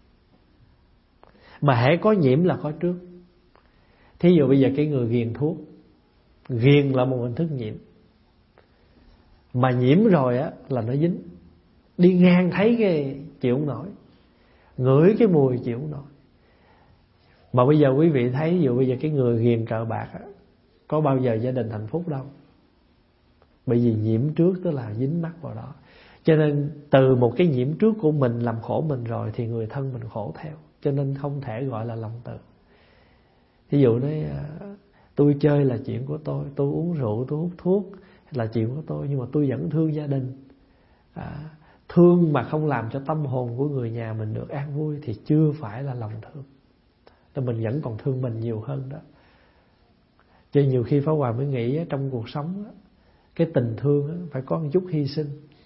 Mà hễ có nhiễm là có trước. Thí dụ bây giờ cái người ghiền thuốc, ghiền là một hình thức nhiễm. Mà nhiễm rồi á là nó dính. Đi ngang thấy cái chịu không nổi, ngửi cái mùi chịu không nổi. Mà bây giờ quý vị thấy, ví dụ bây giờ cái người ghiền cờ bạc á, có bao giờ gia đình hạnh phúc đâu. Bởi vì nhiễm trước tức là dính mắc vào đó. Cho nên từ một cái nhiễm trước của mình làm khổ mình rồi, thì người thân mình khổ theo. Cho nên không thể gọi là lòng từ. Ví dụ nói tôi chơi là chuyện của tôi uống rượu, tôi hút thuốc là chuyện của tôi, nhưng mà tôi vẫn thương gia đình. Thương mà không làm cho tâm hồn của người nhà mình được an vui thì chưa phải là lòng thương. Nên mình vẫn còn thương mình nhiều hơn đó. Cho nên nhiều khi Pháp Hòa mới nghĩ trong cuộc sống cái tình thương phải có một chút hy sinh.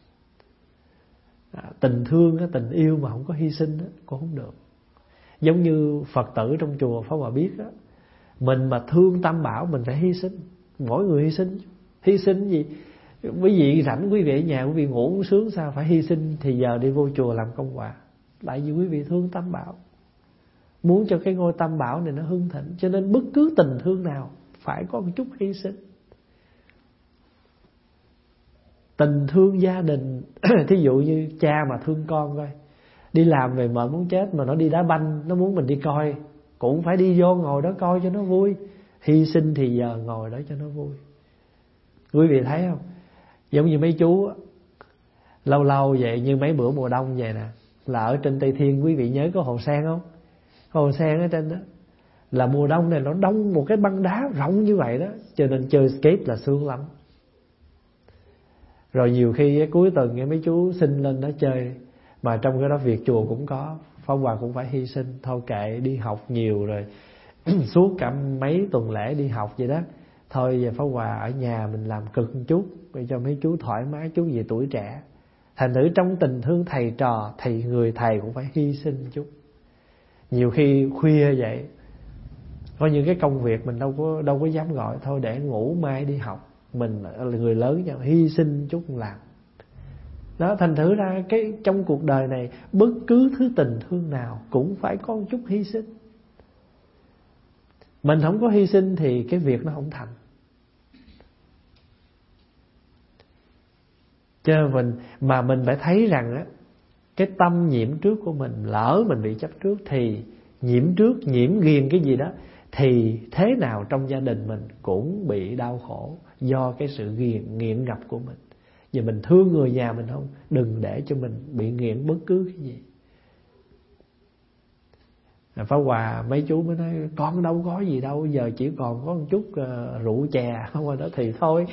Tình thương, tình yêu mà không có hy sinh cũng không được. Giống như Phật tử trong chùa Pháp Hòa biết mình mà thương Tam Bảo mình phải hy sinh. Mỗi người hy sinh. Hy sinh gì? Quý vị rảnh, quý vị ở nhà, quý vị ngủ cũng sướng, sao phải hy sinh thì giờ đi vô chùa làm công quả? Tại vì quý vị thương Tam Bảo, muốn cho cái ngôi Tam Bảo này nó hưng thịnh. Cho nên bất cứ tình thương nào phải có một chút hy sinh. Tình thương gia đình thí dụ như cha mà thương con coi, đi làm về mệt muốn chết mà nó đi đá banh, nó muốn mình đi coi, cũng phải đi vô ngồi đó coi cho nó vui. Hy sinh thì giờ ngồi đó cho nó vui. Quý vị thấy không? Giống như mấy chú Lâu lâu vậy, như mấy bữa mùa đông vậy nè, là ở trên Tây Thiên quý vị nhớ có hồ sen không? Hồ sen ở trên đó là mùa đông này nó đông một cái băng đá rộng như vậy đó, cho nên chơi skate là sướng lắm. Rồi nhiều khi cuối tuần nghe mấy chú xin lên đó chơi, mà trong cái đó việc chùa cũng có, Pháp Hòa cũng phải hy sinh. Thôi kệ, đi học nhiều rồi suốt cả mấy tuần lễ đi học vậy đó, thôi giờ Pháp Hòa ở nhà mình làm cực một chút để cho mấy chú thoải mái chút về tuổi trẻ. Thành thử trong tình thương thầy trò thì người thầy cũng phải hy sinh chút. Nhiều khi khuya vậy, có những cái công việc mình đâu có dám gọi, thôi để ngủ mai đi học, mình là người lớn nhau hy sinh chút làm. Đó, thành thử ra cái trong cuộc đời này bất cứ thứ tình thương nào cũng phải có một chút hy sinh. Mình không có hy sinh thì cái việc nó không thành. Cho mình phải thấy rằng á, cái tâm nhiễm trước của mình, lỡ mình bị chấp trước thì nhiễm trước, nhiễm ghiền cái gì đó, thì thế nào trong gia đình mình cũng bị đau khổ do cái sự nghiện ngập của mình. Vì mình thương người nhà mình không, đừng để cho mình bị nghiện bất cứ cái gì. Pháp Hòa mấy chú mới nói con đâu có gì đâu, giờ chỉ còn có một chút rượu chè không rồi đó thì thôi.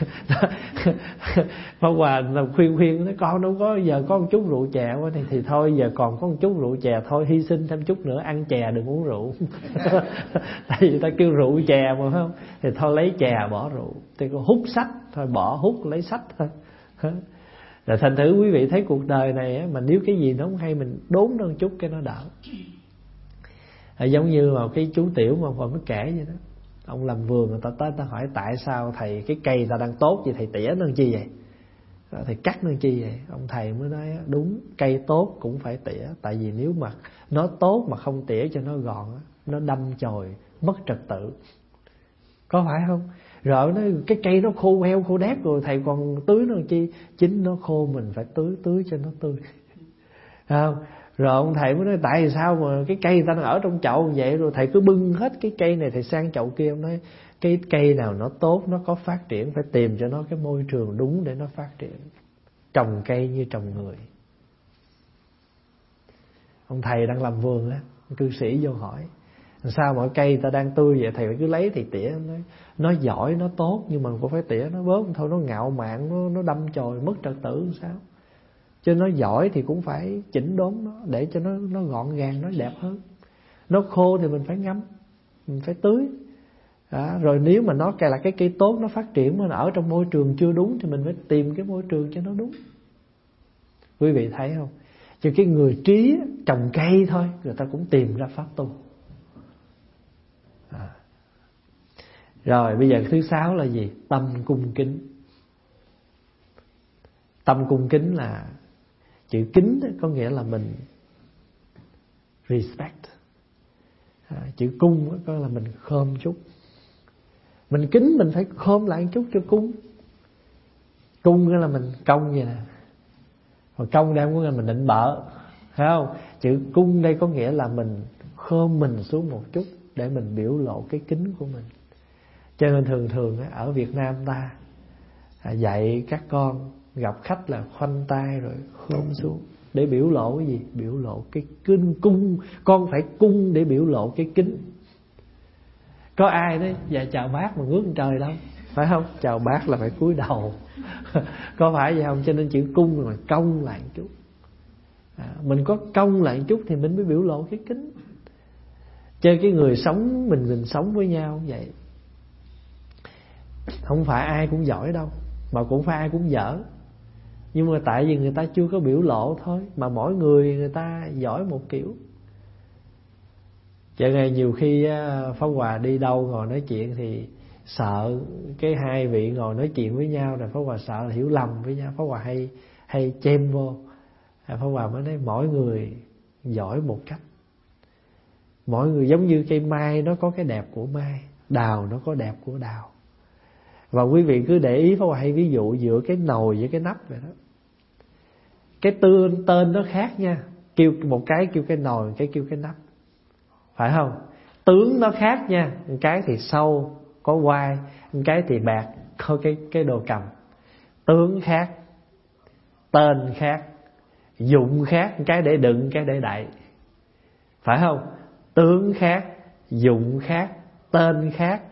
Pháp Hòa khuyên nói con đâu có, giờ có một chút rượu chè quá thì thôi, giờ còn có một chút rượu chè thôi, hy sinh thêm chút nữa, ăn chè đừng uống rượu. Tại vì ta kêu rượu chè mà không, thì thôi lấy chè bỏ rượu, thì có hút sách thôi bỏ hút lấy sách thôi. Rồi thành thử quý vị thấy cuộc đời này á, mà nếu cái gì nó không hay mình đốn nó một chút cái nó đỡ. Giống như mà cái chú Tiểu mà còn mới kể vậy đó, ông làm vườn người ta tới ta hỏi tại sao thầy cái cây ta đang tốt vậy thầy tỉa nó chi vậy, thầy cắt nó chi vậy. Ông thầy mới nói đúng, cây tốt cũng phải tỉa, tại vì nếu mà nó tốt mà không tỉa cho nó gọn nó đâm chồi mất trật tự, có phải không? Rồi nó cái cây nó khô heo khô đét rồi thầy còn tưới nó chi, chính nó khô mình phải tưới cho nó tươi, không? Rồi ông thầy mới nói tại vì sao mà cái cây ta đang ở trong chậu vậy, rồi thầy cứ bưng hết cái cây này thầy sang chậu kia. Ông nói cái cây nào nó tốt, nó có phát triển, phải tìm cho nó cái môi trường đúng để nó phát triển. Trồng cây như trồng người. Ông thầy đang làm vườn á, cư sĩ vô hỏi sao mọi cây ta đang tươi vậy, thầy cứ lấy thì tỉa. Nó giỏi nó tốt nhưng mà cũng phải tỉa nó bớt thôi, nó ngạo mạn, nó đâm chồi mất trật tự sao? Chứ nó giỏi thì cũng phải chỉnh đốn nó để cho nó gọn gàng, nó đẹp hơn. Nó khô thì mình phải ngâm, mình phải tưới. Rồi nếu mà nó là cái cây tốt, nó phát triển mà ở trong môi trường chưa đúng thì mình phải tìm cái môi trường cho nó đúng. Quý vị thấy không? Chứ cái người trí trồng cây thôi, người ta cũng tìm ra pháp tu. Rồi bây giờ thứ 6 là gì? Tâm cung kính. Tâm cung kính là chữ kính có nghĩa là mình respect. Chữ cung có là mình khom chút. Mình kính mình phải khom lại một chút cho cung. Cung là mình cong vậy nè. Mà cong đây có nghĩa là mình định bợ, phải không? Chữ cung đây có nghĩa là mình khom mình xuống một chút để mình biểu lộ cái kính của mình. Cho nên thường ở Việt Nam ta dạy các con gặp khách là khoanh tay rồi khom xuống để biểu lộ cái gì? Biểu lộ cái kính cung. Con phải cung để biểu lộ cái kính. Có ai đấy dạ chào bác mà ngước lên trời đâu, phải không? Chào bác là phải cúi đầu. Có phải vậy không? Cho nên chữ cung là cong lại một chút. Mình có cong lại một chút thì mình mới biểu lộ cái kính. Chơi cái người sống mình sống với nhau vậy. Không phải ai cũng giỏi đâu, mà cũng phải ai cũng dở. Nhưng mà tại vì người ta chưa có biểu lộ thôi. Mà mỗi người ta giỏi một kiểu. Cho nên nhiều khi Pháp Hòa đi đâu ngồi nói chuyện thì sợ cái hai vị ngồi nói chuyện với nhau rồi Pháp Hòa sợ là hiểu lầm với nhau. Pháp Hòa hay chêm vô. Pháp Hòa mới nói mỗi người giỏi một cách. Mỗi người giống như cây mai nó có cái đẹp của mai, đào nó có đẹp của đào. Và quý vị cứ để ý Pháp Hòa hay ví dụ giữa cái nồi với cái nắp vậy đó. Cái tên nó khác nha. Kêu một cái kêu cái nồi, một cái kêu cái nắp, phải không? Tướng nó khác nha. Một cái thì sâu có quai, một cái thì bạc có cái đồ cầm. Tướng khác. tên khác, dụng khác, cái để đựng, cái để đậy, phải không? Tướng khác, dụng khác, tên khác.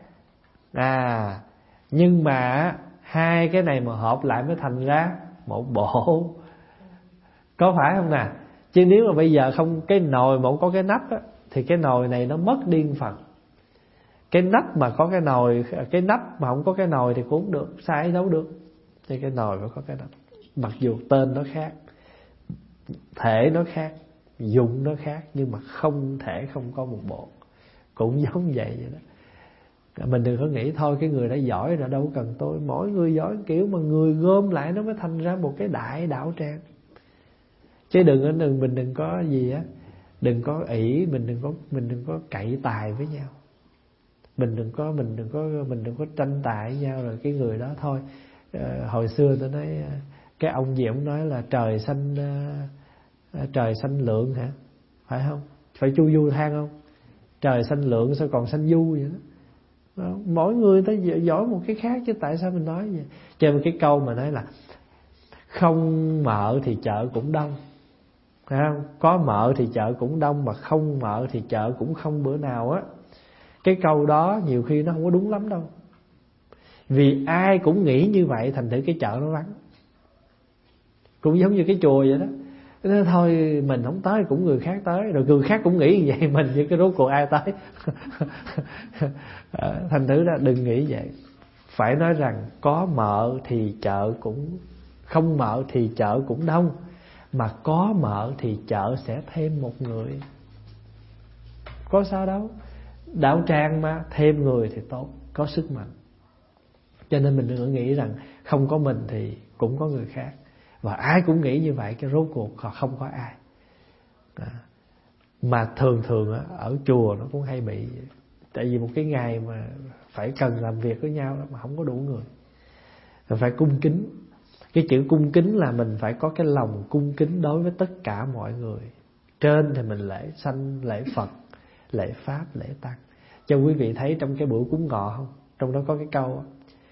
Nhưng mà hai cái này mà hợp lại mới thành ra một bộ, có phải không nè? Chứ nếu mà bây giờ không, cái nồi mà không có cái nắp á, thì cái nồi này nó mất điên phận. Cái nắp mà có cái nồi, cái nắp mà không có cái nồi thì cũng không được, sai đâu được. Thì cái nồi phải có cái nắp. Mặc dù tên nó khác, thể nó khác, dụng nó khác, nhưng mà không thể không có một bộ. Cũng giống vậy đó. Mình đừng có nghĩ thôi cái người đã giỏi rồi đâu cần tôi. Mỗi người giỏi kiểu mà người gom lại nó mới thành ra một cái đại đạo tràng. Chứ mình đừng có gì á, đừng có ỷ, mình đừng có cậy tài với nhau. Mình đừng có tranh tài với nhau rồi cái người đó thôi. Hồi xưa tôi nói cái ông gì ông nói là trời xanh lượng hả? Phải không? Phải chu du than không? Trời xanh lượng sao còn xanh du vậy đó. Mỗi người ta giỏi một cái khác chứ tại sao mình nói vậy? Cho nên cái câu mà nói là không mợ thì chợ cũng đông, phải không? Có mợ thì chợ cũng đông, mà không mợ thì chợ cũng không bữa nào á. Cái câu đó nhiều khi nó không có đúng lắm đâu. Vì ai cũng nghĩ như vậy, thành thử cái chợ nó vắng. Cũng giống như cái chùa vậy đó. Thế thôi mình không tới cũng người khác tới, rồi người khác cũng nghĩ như vậy, mình như cái rốt cuộc ai tới. Thành thử ra đừng nghĩ vậy. Phải nói rằng có mợ thì chợ cũng, không mợ thì chợ cũng đông, mà có mợ thì chợ sẽ thêm một người. Có sao đâu. Đạo tràng mà, thêm người thì tốt, có sức mạnh. Cho nên mình đừng có nghĩ rằng không có mình thì cũng có người khác. Và ai cũng nghĩ như vậy, cái rốt cuộc không có ai. Mà thường ở chùa nó cũng hay bị. Tại vì một cái ngày mà phải cần làm việc với nhau mà không có đủ người, mình phải cung kính. Cái chữ cung kính là mình phải có cái lòng cung kính đối với tất cả mọi người. Trên thì mình lễ sanh, lễ Phật, lễ Pháp, lễ Tăng. Cho quý vị thấy trong cái bữa cúng ngọ không? Trong đó có cái câu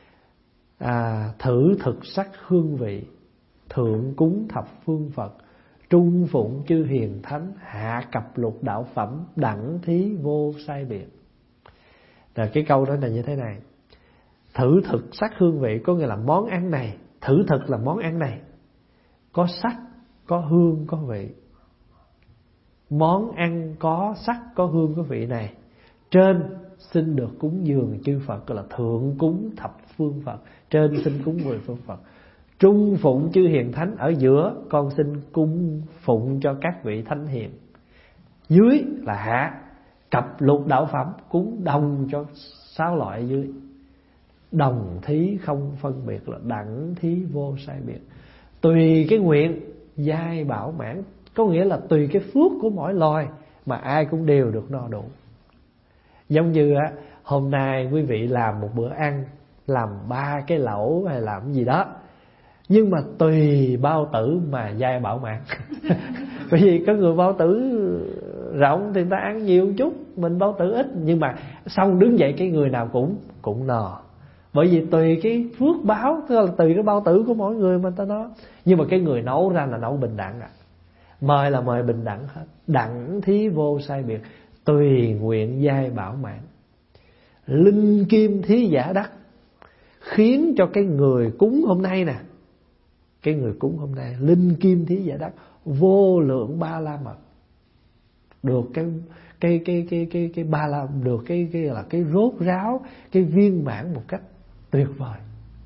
thử thực sắc hương vị, thượng cúng thập phương Phật, trung phụng chư hiền thánh, hạ cập lục đạo phẩm, đẳng thí vô sai biệt. Rồi cái câu đó là như thế này. Thử thực sắc hương vị có nghĩa là món ăn này, thử thực là món ăn này có sắc, có hương, có vị. Món ăn có sắc, có hương, có vị này, trên xin được cúng dường chư Phật, gọi là thượng cúng thập phương Phật. Trên xin cúng 10 phương Phật. Trung phụng chư hiền thánh, ở giữa con xin cung phụng cho các vị thánh hiền. Dưới là hạ cập lục đạo phẩm, cúng đồng cho 6 loại dưới. Đồng thí không phân biệt, là đẳng thí vô sai biệt. Tùy cái nguyện giai bảo mãn, có nghĩa là tùy cái phước của mỗi loài mà ai cũng đều được no đủ. Giống như hôm nay quý vị làm một bữa ăn, làm 3 cái lẩu hay làm gì đó, nhưng mà tùy bao tử mà giai bảo mãn. Bởi vì có người bao tử rộng thì người ta ăn nhiều chút, mình bao tử ít, nhưng mà xong đứng dậy cái người nào cũng no. Bởi vì tùy cái phước báo, tức là tùy cái bao tử của mỗi người mà ta nói. Nhưng mà cái người nấu ra là nấu bình đẳng mời là mời bình đẳng hết. Đẳng thí vô sai biệt, tùy nguyện giai bảo mãn. Linh kim thí giả đắc, khiến cho cái người cúng hôm nay nè, cái người cúng hôm nay linh kim thí giả đắc, vô lượng ba la mật, được cái ba la, được cái là cái rốt ráo, cái viên mãn một cách tuyệt vời.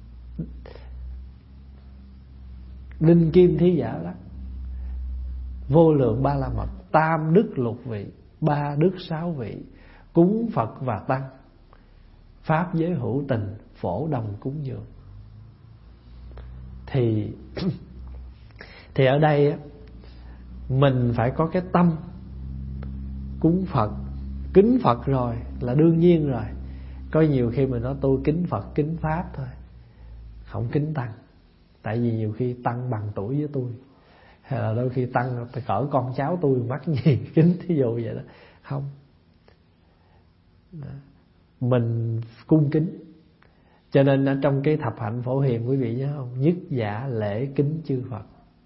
Linh kim thí giả đắc, vô lượng ba la mật, tam đức lục vị, 3 đức 6 vị, cúng Phật và Tăng, pháp giới hữu tình, phổ đồng cúng dường. Thì ở đây mình phải có cái tâm cúng Phật, kính Phật rồi là đương nhiên rồi. Có nhiều khi mình nói tôi kính Phật, kính Pháp thôi, không kính Tăng. Tại vì nhiều khi Tăng bằng tuổi với tôi, hay là đôi khi Tăng cỡ con cháu tôi mắc gì kính, thí dụ vậy đó. Không, mình cung kính. Cho nên ở trong cái thập hạnh phổ hiền quý vị nhớ không? Nhất giả lễ kính chư Phật.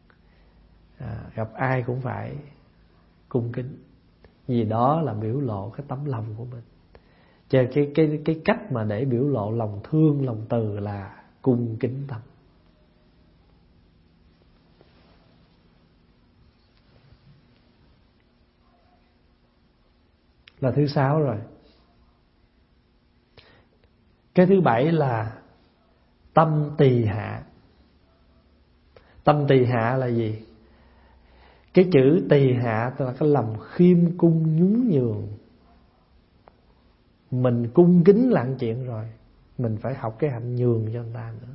Gặp ai cũng phải cung kính, vì đó là biểu lộ cái tấm lòng của mình. Cho cái cách mà để biểu lộ lòng thương, lòng từ là cung kính tâm. Là thứ 6 rồi. Cái thứ 7 là tâm tỳ hạ. Tâm tỳ hạ là gì? Cái chữ tỳ hạ tức là cái lòng khiêm cung nhún nhường. Mình cung kính là một chuyện rồi, mình phải học cái hạnh nhường cho người ta nữa.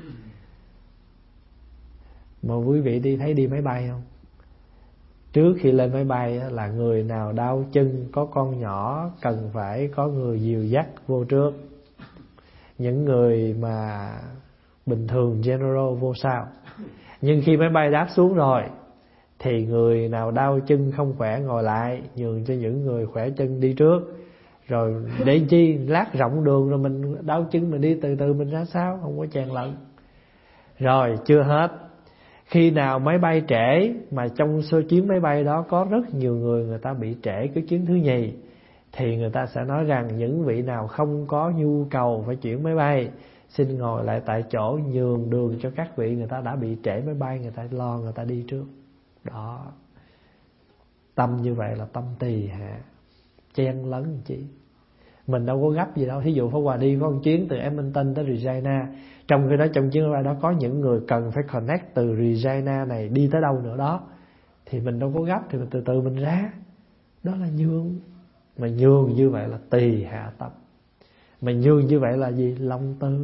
Mà quý vị đi máy bay không? Trước khi lên máy bay là người nào đau chân, có con nhỏ cần phải có người dìu dắt vô trước. Những người mà bình thường general vô sao. Nhưng khi máy bay đáp xuống rồi thì người nào đau chân không khỏe ngồi lại, nhường cho những người khỏe chân đi trước. Rồi để chi lát rộng đường rồi mình đau chân mình đi từ từ mình ra sao, không có chèn lẫn. Rồi chưa hết, khi nào máy bay trễ mà trong số chuyến máy bay đó có rất nhiều người ta bị trễ cái chuyến thứ nhì, thì người ta sẽ nói rằng những vị nào không có nhu cầu phải chuyển máy bay xin ngồi lại tại chỗ, nhường đường cho các vị người ta đã bị trễ máy bay, người ta lo người ta đi trước. Đó, tâm như vậy là tâm tỳ hạ, chen lấn chị. Mình đâu có gấp gì đâu. Thí dụ Pháp Hòa đi có một chuyến từ Edmonton tới Regina, trong khi đó trong chuyến máy bay đó có những người cần phải connect từ Regina này đi tới đâu nữa đó, thì mình đâu có gấp, thì mình từ từ mình ra. Đó là nhường. Mà nhường như vậy là tỳ hạ tâm. Mà nhường như vậy là gì? Lòng từ.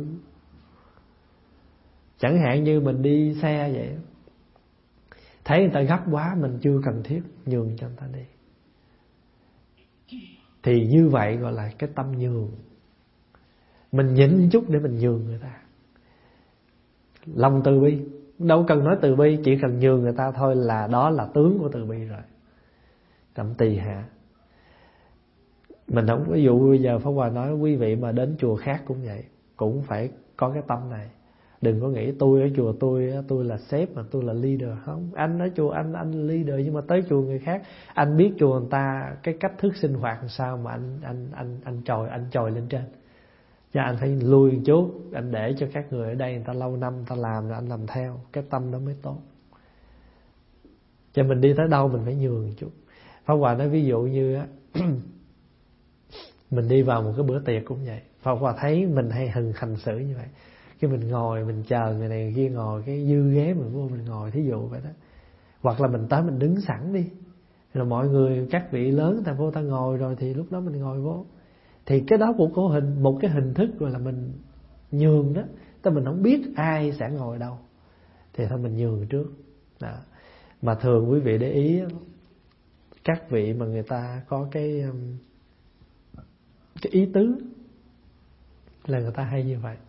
Chẳng hạn như mình đi xe vậy, thấy người ta gấp quá, mình chưa cần thiết, nhường cho người ta đi. Thì như vậy gọi là cái tâm nhường. Mình nhịn chút để mình nhường người ta. Lòng từ bi. Đâu cần nói từ bi, chỉ cần nhường người ta thôi là đó là tướng của từ bi rồi. Tâm tỳ hạ. Mình không, ví dụ bây giờ Pháp Hòa nói quý vị mà đến chùa khác cũng vậy, cũng phải có cái tâm này. Đừng có nghĩ tôi ở chùa tôi là sếp mà tôi là leader. Không, anh ở chùa anh leader, nhưng mà tới chùa người khác, anh biết chùa người ta cái cách thức sinh hoạt làm sao mà anh chồi lên trên. Cho anh phải lui một chút, anh để cho các người ở đây người ta lâu năm người ta làm rồi anh làm theo, cái tâm đó mới tốt. Cho mình đi tới đâu mình phải nhường một chút. Pháp Hòa nói ví dụ như mình đi vào một cái bữa tiệc cũng vậy, Pháp Hòa thấy mình hay hành xử như vậy. Cái mình ngồi mình chờ người này người kia ngồi, cái dư ghế mình vô mình ngồi, thí dụ vậy đó. Hoặc là mình tới mình đứng sẵn đi, rồi mọi người các vị lớn ta vô ta ngồi rồi thì lúc đó mình ngồi vô. Thì cái đó một cái hình thức gọi là mình nhường đó. Tức mình không biết ai sẽ ngồi đâu thì thôi mình nhường trước đó. Mà thường quý vị để ý, các vị mà người ta có cái ý tứ là người ta hay như vậy.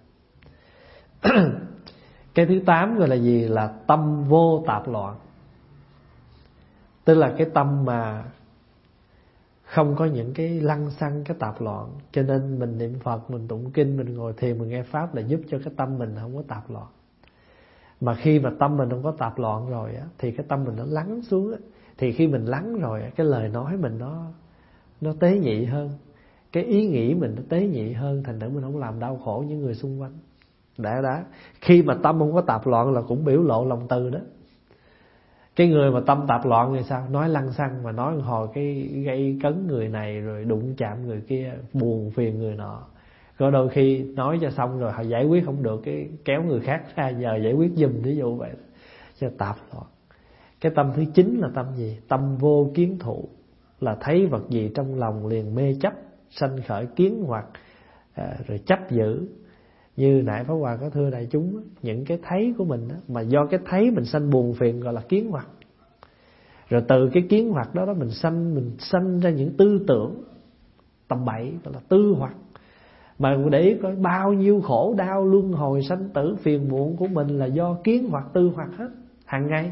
Cái thứ 8 gọi là gì? Là tâm vô tạp loạn. Tức là cái tâm mà không có những cái lăng xăng, cái tạp loạn. Cho nên mình niệm Phật, mình tụng kinh, mình ngồi thiền, mình nghe Pháp là giúp cho cái tâm mình không có tạp loạn. Mà khi mà tâm mình không có tạp loạn rồi á, thì cái tâm mình nó lắng xuống á. Thì khi mình lắng rồi, cái lời nói mình nó tế nhị hơn, cái ý nghĩ mình nó tế nhị hơn, thành ra mình không làm đau khổ những người xung quanh. Đã khi mà tâm không có tạp loạn là cũng biểu lộ lòng từ đó. Cái người mà tâm tạp loạn thì sao? Nói lăng xăng mà nói hồi cái gây cấn người này, rồi đụng chạm người kia, buồn phiền người nọ. Có đôi khi nói cho xong rồi họ giải quyết không được, cái kéo người khác ra giờ giải quyết giùm, ví dụ vậy. Cho tạp loạn. Cái tâm thứ 9 là tâm gì? Tâm vô kiến thụ. Là thấy vật gì trong lòng liền mê chấp, sanh khởi kiến hoặc rồi chấp giữ. Như nãy Pháp Hòa có thưa đại chúng, những cái thấy của mình đó, mà do cái thấy mình sanh buồn phiền gọi là kiến hoặc. Rồi từ cái kiến hoặc đó mình sanh ra những tư tưởng tầm bậy gọi là tư hoặc. Mà để ý có bao nhiêu khổ đau luân hồi sanh tử phiền muộn của mình là do kiến hoặc tư hoặc hết, hàng ngày.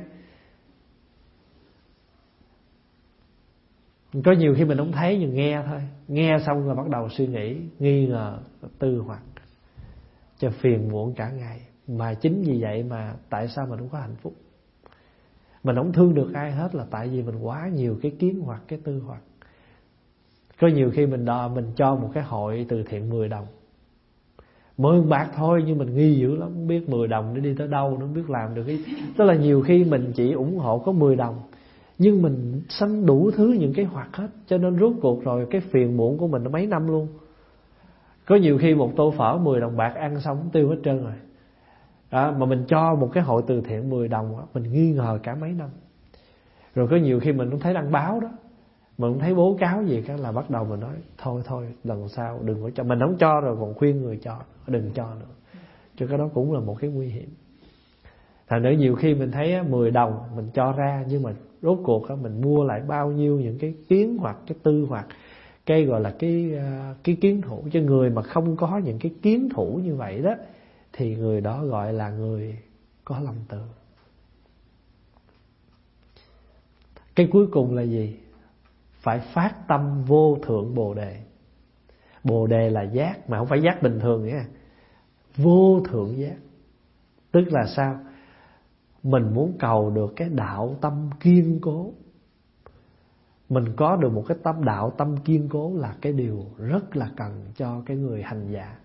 Có nhiều khi mình không thấy nhưng nghe thôi, nghe xong rồi bắt đầu suy nghĩ, nghi ngờ, tư hoặc, cho phiền muộn cả ngày. Mà chính vì vậy mà tại sao mình không có hạnh phúc? Mình không thương được ai hết là tại vì mình quá nhiều cái kiến hoặc, cái tư hoặc. Có nhiều khi mình cho một cái hội từ thiện 10 đồng, 10 bạc thôi, nhưng mình nghi dữ lắm, không biết 10 đồng để đi tới đâu, nó không biết làm được cái. Tức là nhiều khi mình chỉ ủng hộ có 10 đồng, nhưng mình sanh đủ thứ những cái hoặc hết. Cho nên rốt cuộc rồi cái phiền muộn của mình nó mấy năm luôn. Có nhiều khi một tô phở 10 đồng bạc ăn xong tiêu hết trơn rồi. Mà mình cho một cái hội từ thiện 10 đồng, mình nghi ngờ cả mấy năm. Rồi có nhiều khi mình cũng thấy đăng báo đó, mình cũng thấy bố cáo gì cái là bắt đầu mình nói thôi lần sau đừng có cho. Mình không cho rồi còn khuyên người cho đừng cho nữa, chứ cái đó cũng là một cái nguy hiểm. Thành nữa nhiều khi mình thấy 10 đồng mình cho ra, nhưng mà rốt cuộc mình mua lại bao nhiêu những cái kiến hoặc, cái tư hoặc, cái gọi là cái kiến thủ. Cho người mà không có những cái kiến thủ như vậy đó, thì người đó gọi là người có lòng từ. Cái cuối cùng là gì? Phải phát tâm vô thượng bồ đề. Bồ đề là giác, mà không phải giác bình thường nha. Vô thượng giác. Tức là sao? Mình muốn cầu được cái đạo tâm kiên cố. Mình có được một cái đạo tâm kiên cố là cái điều rất là cần cho cái người hành giả.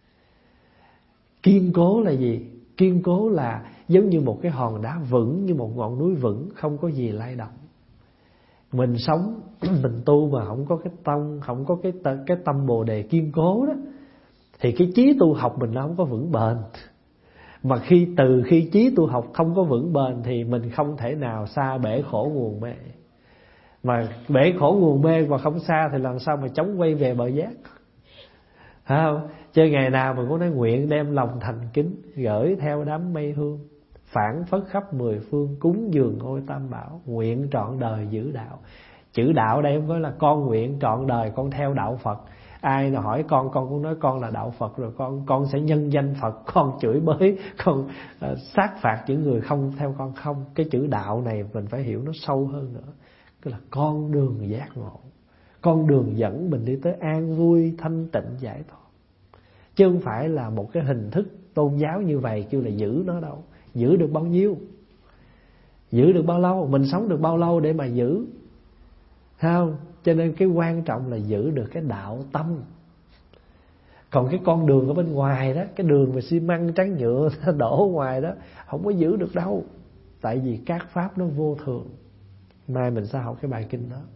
Kiên cố là gì? Kiên cố là giống như một cái hòn đá vững, như một ngọn núi vững, không có gì lay động. Mình sống, mình tu mà không có cái tâm, không có cái tâm bồ đề kiên cố đó, thì cái chí tu học mình nó không có vững bền. Mà từ khi chí tu học không có vững bền thì mình không thể nào xa bể khổ nguồn mê. Mà bể khổ nguồn mê mà không xa thì làm sao mà chống quay về bờ giác? Phải không? Chứ ngày nào mình cũng nói nguyện đem lòng thành kính, gửi theo đám mây hương, phản phất khắp 10 phương, cúng dường ngôi Tam Bảo, nguyện trọn đời giữ đạo. Chữ đạo đây không phải là con nguyện trọn đời con theo đạo Phật. Ai nào hỏi con cũng nói con là đạo Phật, rồi con sẽ nhân danh Phật, con chửi bới, con sát phạt những người không theo con không. Cái chữ đạo này mình phải hiểu nó sâu hơn nữa. Tức là con đường giác ngộ, con đường dẫn mình đi tới an vui, thanh tịnh, giải thoát. Chứ không phải là một cái hình thức tôn giáo như vậy kêu là giữ nó đâu. Giữ được bao nhiêu? Giữ được bao lâu? Mình sống được bao lâu để mà giữ? Thấy không? Cho nên cái quan trọng là giữ được cái đạo tâm. Còn cái con đường ở bên ngoài đó, cái đường mà xi măng trắng nhựa đổ ngoài đó, không có giữ được đâu. Tại vì các pháp nó vô thường. Mai mình sẽ học cái bài kinh đó.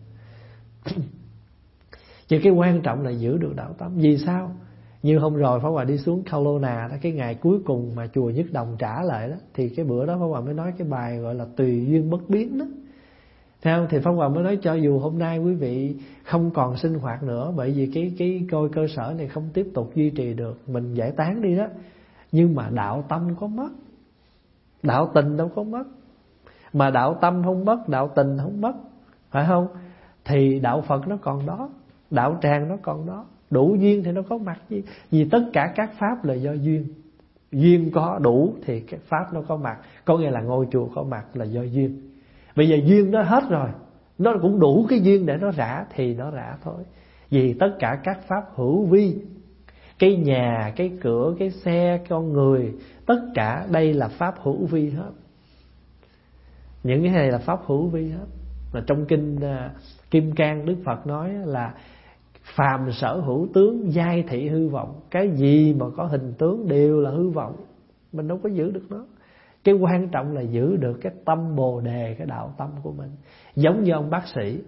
Chứ cái quan trọng là giữ được đạo tâm. Vì sao? Như hôm rồi Pháp Hòa đi xuống Kelowna đó, cái ngày cuối cùng mà chùa Nhất Đồng trả lại đó, thì cái bữa đó Pháp Hòa mới nói cái bài gọi là tùy duyên bất biến đó. Thấy không? Thì Pháp Hòa mới nói cho dù hôm nay quý vị không còn sinh hoạt nữa, bởi vì cái cơ sở này không tiếp tục duy trì được, mình giải tán đi đó, nhưng mà đạo tâm có mất, đạo tình đâu có mất. Mà đạo tâm không mất, đạo tình không mất, phải không? Thì đạo Phật nó còn đó, đạo tràng nó còn đó. Đủ duyên thì nó có mặt gì? Vì tất cả các pháp là do duyên. Duyên có đủ thì cái pháp nó có mặt. Có nghĩa là ngôi chùa có mặt là do duyên. Bây giờ duyên nó hết rồi, nó cũng đủ cái duyên để nó rã thì nó rã thôi. Vì tất cả các pháp hữu vi, cái nhà, cái cửa, cái xe, cái con người, tất cả đây là pháp hữu vi hết. Những cái này là pháp hữu vi hết. Mà trong kinh Kim Cang Đức Phật nói là phàm sở hữu tướng, giai thị hư vọng. Cái gì mà có hình tướng đều là hư vọng, mình đâu có giữ được nó. Cái quan trọng là giữ được cái tâm bồ đề, cái đạo tâm của mình. Giống như ông bác sĩ.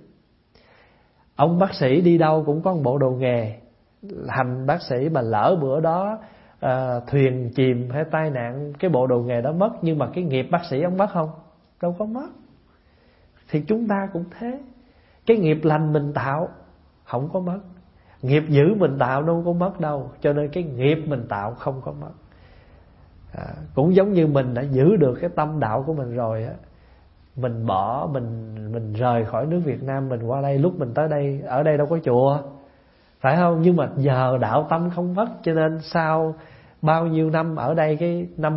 Ông bác sĩ đi đâu cũng có một bộ đồ nghề. Hành bác sĩ mà lỡ bữa đó thuyền chìm hay tai nạn, cái bộ đồ nghề đó mất, nhưng mà cái nghiệp bác sĩ ông mất không? Đâu có mất. Thì chúng ta cũng thế. Cái nghiệp lành mình tạo không có mất, nghiệp dữ mình tạo đâu có mất đâu. Cho nên cái nghiệp mình tạo không có mất. Cũng giống như mình đã giữ được cái tâm đạo của mình rồi á, mình bỏ, mình rời khỏi nước Việt Nam, mình qua đây, lúc mình tới đây, ở đây đâu có chùa, phải không? Nhưng mà giờ đạo tâm không mất, cho nên sau bao nhiêu năm ở đây, cái năm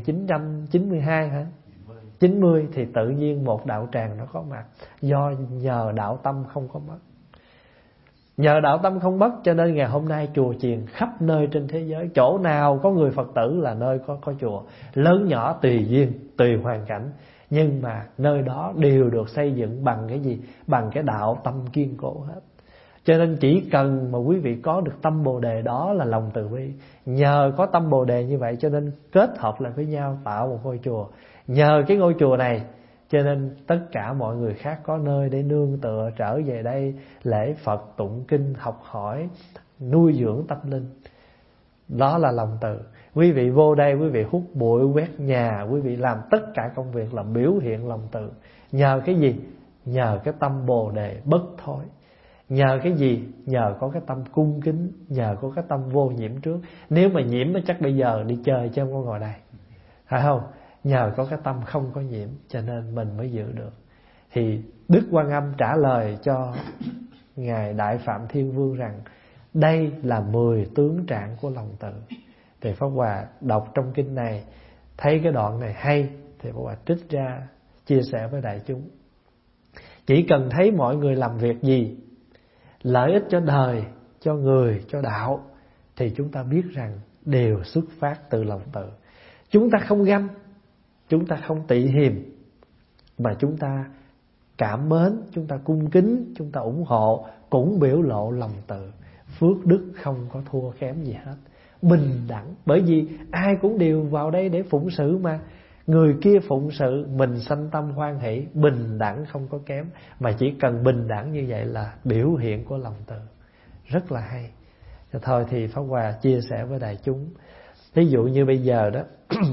1992 hả? 90 thì tự nhiên một đạo tràng nó có mặt. Do nhờ đạo tâm không có mất. Nhờ đạo tâm không mất cho nên ngày hôm nay chùa chiền khắp nơi trên thế giới. Chỗ nào có người Phật tử là nơi có chùa. Lớn nhỏ tùy duyên, tùy hoàn cảnh. Nhưng mà nơi đó đều được xây dựng bằng cái gì? Bằng cái đạo tâm kiên cố hết. Cho nên chỉ cần mà quý vị có được tâm Bồ Đề, đó là lòng từ bi. Nhờ có tâm Bồ Đề như vậy cho nên kết hợp lại với nhau tạo một ngôi chùa. Nhờ cái ngôi chùa này cho nên tất cả mọi người khác có nơi để nương tựa, trở về đây lễ Phật, tụng kinh, học hỏi, nuôi dưỡng tâm linh. Đó là lòng từ. Quý vị vô đây, quý vị hút bụi, quét nhà, quý vị làm tất cả công việc là biểu hiện lòng từ. Nhờ cái gì? Nhờ cái tâm Bồ Đề bất thối. Nhờ cái gì? Nhờ có cái tâm cung kính, nhờ có cái tâm vô nhiễm trước. Nếu mà nhiễm chắc bây giờ đi chơi chứ không có ngồi đây, phải không? Nhờ có cái tâm không có nhiễm cho nên mình mới giữ được. Thì Đức Quan Âm trả lời cho Ngài Đại Phạm Thiên Vương rằng đây là 10 tướng trạng của lòng từ. Thì Pháp Hòa đọc trong kinh này, thấy cái đoạn này hay thì Pháp Hòa trích ra chia sẻ với đại chúng. Chỉ cần thấy mọi người làm việc gì lợi ích cho đời, cho người, cho đạo, thì chúng ta biết rằng đều xuất phát từ lòng từ. Chúng ta không ganh, chúng ta không tị hiềm, mà chúng ta cảm mến, chúng ta cung kính, chúng ta ủng hộ, cũng biểu lộ lòng từ. Phước đức không có thua kém gì hết, bình đẳng. Bởi vì ai cũng đều vào đây để phụng sự mà. Người kia phụng sự, mình sanh tâm hoan hỷ, bình đẳng không có kém. Mà chỉ cần bình đẳng như vậy là biểu hiện của lòng từ. Rất là hay. Thôi thì Pháp Hòa chia sẻ với đại chúng. Ví dụ như bây giờ đó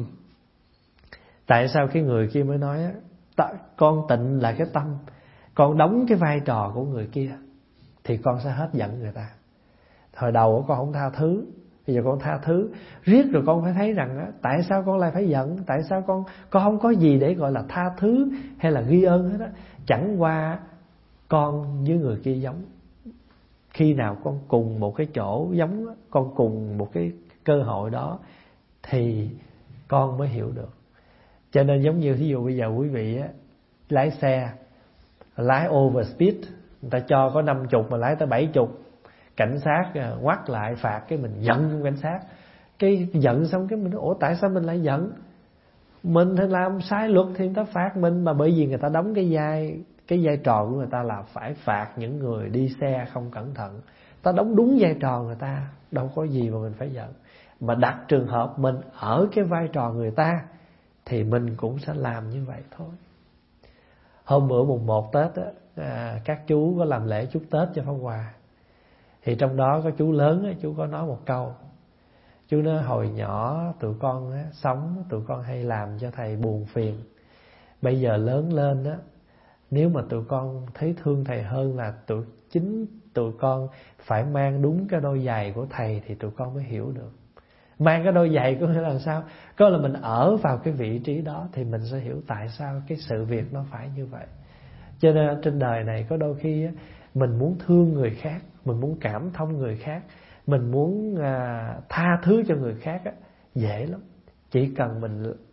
tại sao cái người kia mới nói con tịnh là cái tâm, con đóng cái vai trò của người kia thì con sẽ hết giận người ta. Hồi đầu con không tha thứ, bây giờ con tha thứ. Riết rồi con phải thấy rằng tại sao con lại phải giận, tại sao con không có gì để gọi là tha thứ hay là ghi ơn hết á. Chẳng qua con với người kia giống. Khi nào con cùng một cái chỗ giống, con cùng một cái cơ hội đó thì con mới hiểu được. Cho nên giống như ví dụ bây giờ quý vị á, lái xe lái overspeed, người ta cho có 50 mà lái tới 70, cảnh sát quát lại phạt, cái mình giận cảnh sát. Cái giận xong cái mình nói ủa tại sao mình lại giận? Mình thì làm sai luật thì người ta phạt mình, mà bởi vì người ta đóng cái vai trò của người ta là phải phạt những người đi xe không cẩn thận. Ta đóng đúng vai trò người ta, đâu có gì mà mình phải giận. Mà đặt trường hợp mình ở cái vai trò người ta thì mình cũng sẽ làm như vậy thôi. Hôm bữa mùng 1 Tết á, các chú có làm lễ chúc Tết cho Pháp Hòa. Thì trong đó có chú lớn á, chú có nói một câu. Chú nói hồi nhỏ tụi con á, sống tụi con hay làm cho thầy buồn phiền. Bây giờ lớn lên á, nếu mà tụi con thấy thương thầy hơn là chính tụi con phải mang đúng cái đôi giày của thầy thì tụi con mới hiểu được. Mang cái đôi giày có nghĩa là sao? Có là mình ở vào cái vị trí đó thì mình sẽ hiểu tại sao cái sự việc nó phải như vậy. Cho nên trên đời này có đôi khi á, mình muốn thương người khác, mình muốn cảm thông người khác, mình muốn tha thứ cho người khác á, dễ lắm. Chỉ cần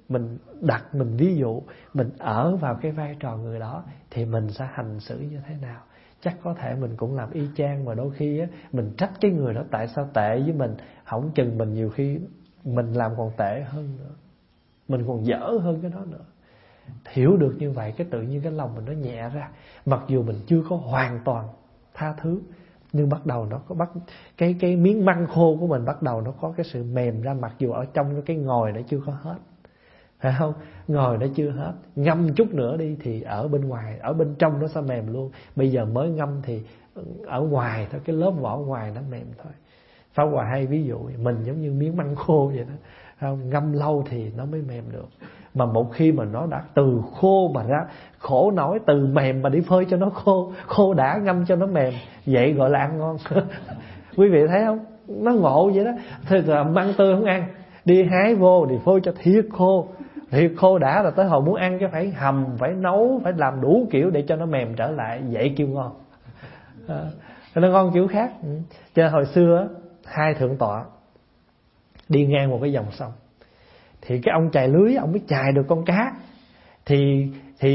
mình ví dụ mình ở vào cái vai trò người đó thì mình sẽ hành xử như thế nào. Chắc có thể mình cũng làm y chang, mà đôi khi á, mình trách cái người đó tại sao tệ với mình, hỏng chừng mình nhiều khi mình làm còn tệ hơn nữa, mình còn dở hơn cái đó nữa. Hiểu được như vậy cái tự nhiên cái lòng mình nó nhẹ ra. Mặc dù mình chưa có hoàn toàn tha thứ, nhưng bắt đầu nó có cái miếng măng khô của mình bắt đầu nó có cái sự mềm ra, mặc dù ở trong cái ngòi nó chưa có hết, phải không? Ngòi nó chưa hết, ngâm chút nữa đi thì ở bên ngoài, ở bên trong nó sẽ mềm luôn. Bây giờ mới ngâm thì ở ngoài thôi, cái lớp vỏ ngoài nó mềm thôi. Pháp Hòa hay ví dụ mình giống như miếng măng khô vậy đó, không? Ngâm lâu thì nó mới mềm được. Mà một khi mà nó đã từ khô mà ra, khổ nổi từ mềm mà đi phơi cho nó khô, khô đã ngâm cho nó mềm, vậy gọi là ăn ngon. Quý vị thấy không? Nó ngộ vậy đó. Thế là măng tươi không ăn, đi hái vô thì phơi cho thiệt khô. Thiệt khô đã là tới hồi muốn ăn cái phải hầm, phải nấu, phải làm đủ kiểu để cho nó mềm trở lại, vậy kêu ngon. Nó ngon kiểu khác. Cho nên hồi xưa hai thượng tọa đi ngang một cái dòng sông, thì cái ông chài lưới ông mới chài được con cá, thì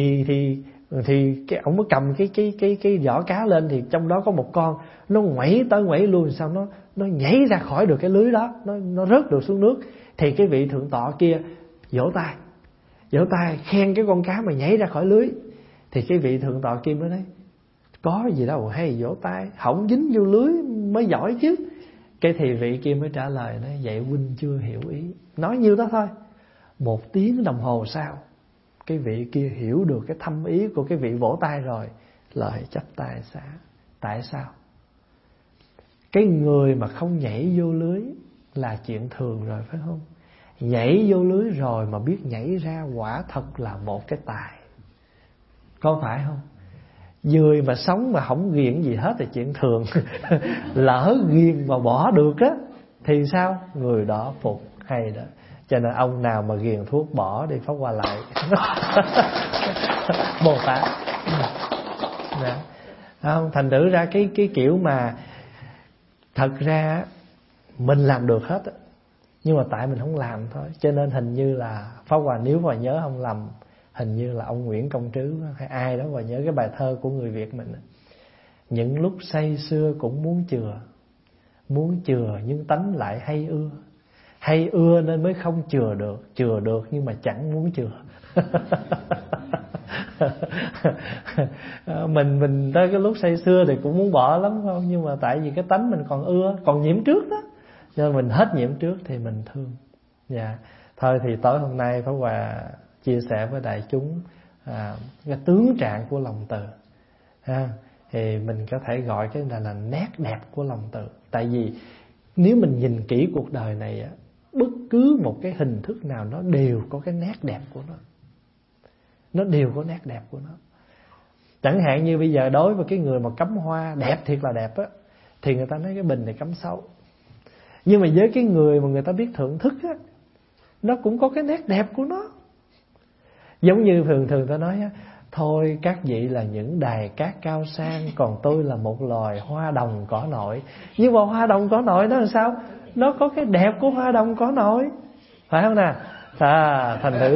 cái ông mới cầm cái vỏ cá lên, thì trong đó có một con nó ngoảy tới ngoảy lui, sao nó nhảy ra khỏi được cái lưới đó, nó rớt được xuống nước. Thì cái vị thượng tọa kia vỗ tay, vỗ tay khen cái con cá mà nhảy ra khỏi lưới. Thì cái vị thượng tọa Kim mới nói có gì đâu hay vỗ tay, không dính vô lưới mới giỏi chứ. Cái thì vị Kim mới trả lời nói vậy huynh chưa hiểu ý. Nói nhiêu đó thôi. 1 tiếng đồng hồ sau, cái vị kia hiểu được cái thâm ý của cái vị vỗ tay rồi, lời chắp tay xá. Tại sao? Cái người mà không nhảy vô lưới là chuyện thường rồi phải không? Nhảy vô lưới rồi mà biết nhảy ra quả thật là một cái tài. Có phải không? Người mà sống mà không ghiền gì hết thì chuyện thường. Lỡ ghiền mà bỏ được á thì sao? Người đó phục hay đó. Cho nên ông nào mà ghiền thuốc bỏ đi Pháp Hòa lại. Bồ Tát. Không, thành thử ra cái kiểu mà thật ra mình làm được hết á, nhưng mà tại mình không làm thôi. Cho nên hình như là Pháp Hòa nếu mà nhớ không lầm, hình như là ông Nguyễn Công Trứ hay ai đó và nhớ cái bài thơ của người Việt mình. Những lúc say sưa cũng muốn chừa nhưng tánh lại hay ưa. Hay ưa nên mới không chừa được nhưng mà chẳng muốn chừa. Mình tới cái lúc say sưa thì cũng muốn bỏ lắm không, nhưng mà tại vì cái tánh mình còn ưa, còn nhiễm trước đó, cho nên mình hết nhiễm trước thì mình thương. Dạ. Thôi thì tối hôm nay Pháp Hòa chia sẻ với đại chúng cái tướng trạng của lòng từ. Thì mình có thể gọi cái này là nét đẹp của lòng từ. Tại vì nếu mình nhìn kỹ cuộc đời này á, bất cứ một cái hình thức nào nó đều có cái nét đẹp của nó. Nó đều có nét đẹp của nó. Chẳng hạn như bây giờ đối với cái người mà cắm hoa đẹp thiệt là đẹp á, thì người ta nói cái bình này cắm xấu. Nhưng mà với cái người mà người ta biết thưởng thức á, nó cũng có cái nét đẹp của nó. Giống như thường ta nói á, thôi các vị là những đài cát cao sang, còn tôi là một loài hoa đồng cỏ nội. Nhưng mà hoa đồng cỏ nội nó làm sao? Nó có cái đẹp của hoa đồng cỏ nội, phải không nè? Thành thử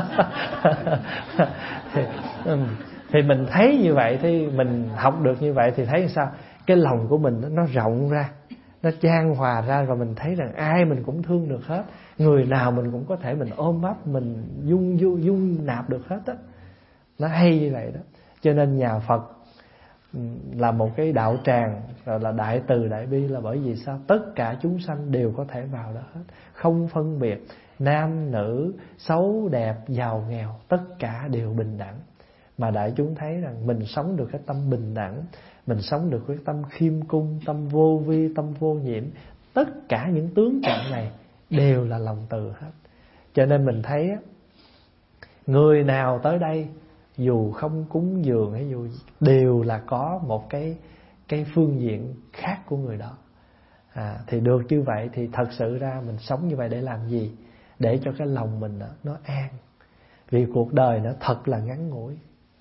thì mình thấy như vậy, thì mình học được như vậy thì thấy sao? Cái lòng của mình nó rộng ra, nó chan hòa ra, và mình thấy rằng ai mình cũng thương được hết, người nào mình cũng có thể mình ôm ấp, mình dung nạp được hết á. Nó hay như vậy đó. Cho nên nhà Phật là một cái đạo tràng gọi là đại từ đại bi, là bởi vì sao? Tất cả chúng sanh đều có thể vào đó hết, không phân biệt nam nữ, xấu đẹp, giàu nghèo, tất cả đều bình đẳng. Mà đại chúng thấy rằng mình sống được cái tâm bình đẳng, mình sống được cái tâm khiêm cung, tâm vô vi, tâm vô nhiễm, tất cả những tướng trạng này đều là lòng từ hết. Cho nên mình thấy người nào tới đây dù không cúng dường hay dù đều là có một cái phương diện khác của người đó. Thì được như vậy thì thật sự ra mình sống như vậy để làm gì? Để cho cái lòng mình nó an. Vì cuộc đời nó thật là ngắn ngủi.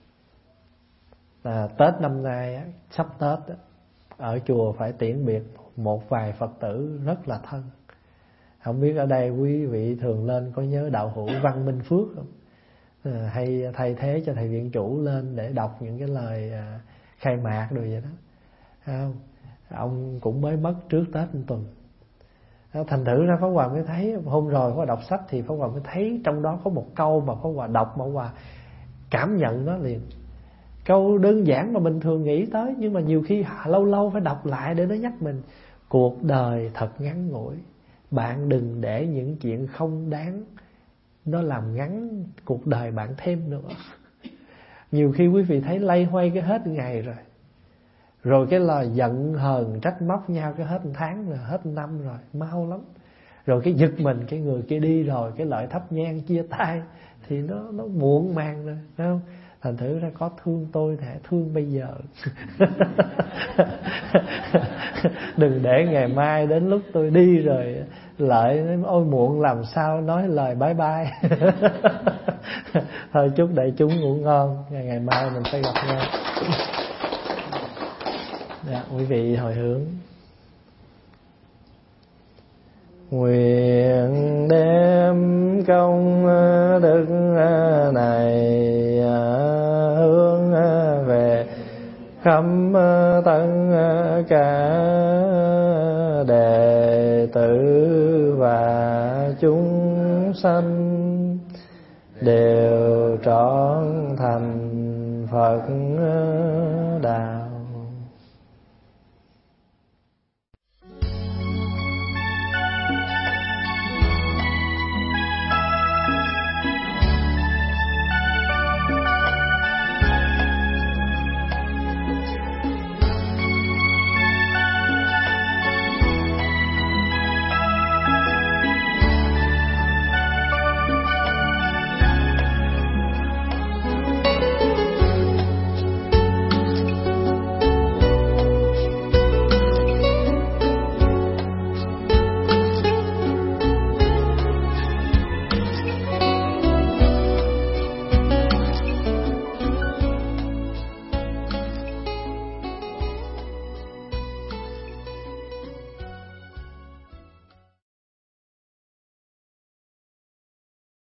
Tết năm nay sắp Tết ở chùa phải tiễn biệt một vài Phật tử rất là thân. Không biết ở đây quý vị thường lên có nhớ đạo hữu Văn Minh Phước không? Hay thay thế cho thầy viện chủ lên để đọc những cái lời khai mạc rồi vậy đó. Không? Ông cũng mới mất trước Tết một tuần. Thành thử ra Pháp Hòa mới thấy, hôm rồi Pháp Hòa đọc sách thì Pháp Hòa mới thấy trong đó có một câu mà Pháp Hòa đọc mà Pháp Hòa cảm nhận nó liền. Câu đơn giản mà mình thường nghĩ tới, nhưng mà nhiều khi lâu lâu phải đọc lại để nó nhắc mình. Cuộc đời thật ngắn ngủi, bạn đừng để những chuyện không đáng nó làm ngắn cuộc đời bạn thêm nữa. Nhiều khi quý vị thấy lay hoay cái hết ngày rồi cái lời giận hờn trách móc nhau cái hết tháng rồi, hết năm rồi, mau lắm. Rồi cái giật mình cái người kia đi rồi, cái lợi thắp nhang chia tay thì nó muộn màng rồi, phải không? Thành thử ra có thương tôi thì hãy thương bây giờ. Đừng để ngày mai đến lúc tôi đi rồi Lợi nói ôi muộn làm sao nói lời bye bye. Thôi chúc đại chúng ngủ ngon, ngày mai mình sẽ gặp nhau. Quý vị hồi hướng. Nguyện đem công đức này hướng về khắp tất cả đệ tử và chúng sanh, đều trọn thành Phật đạo.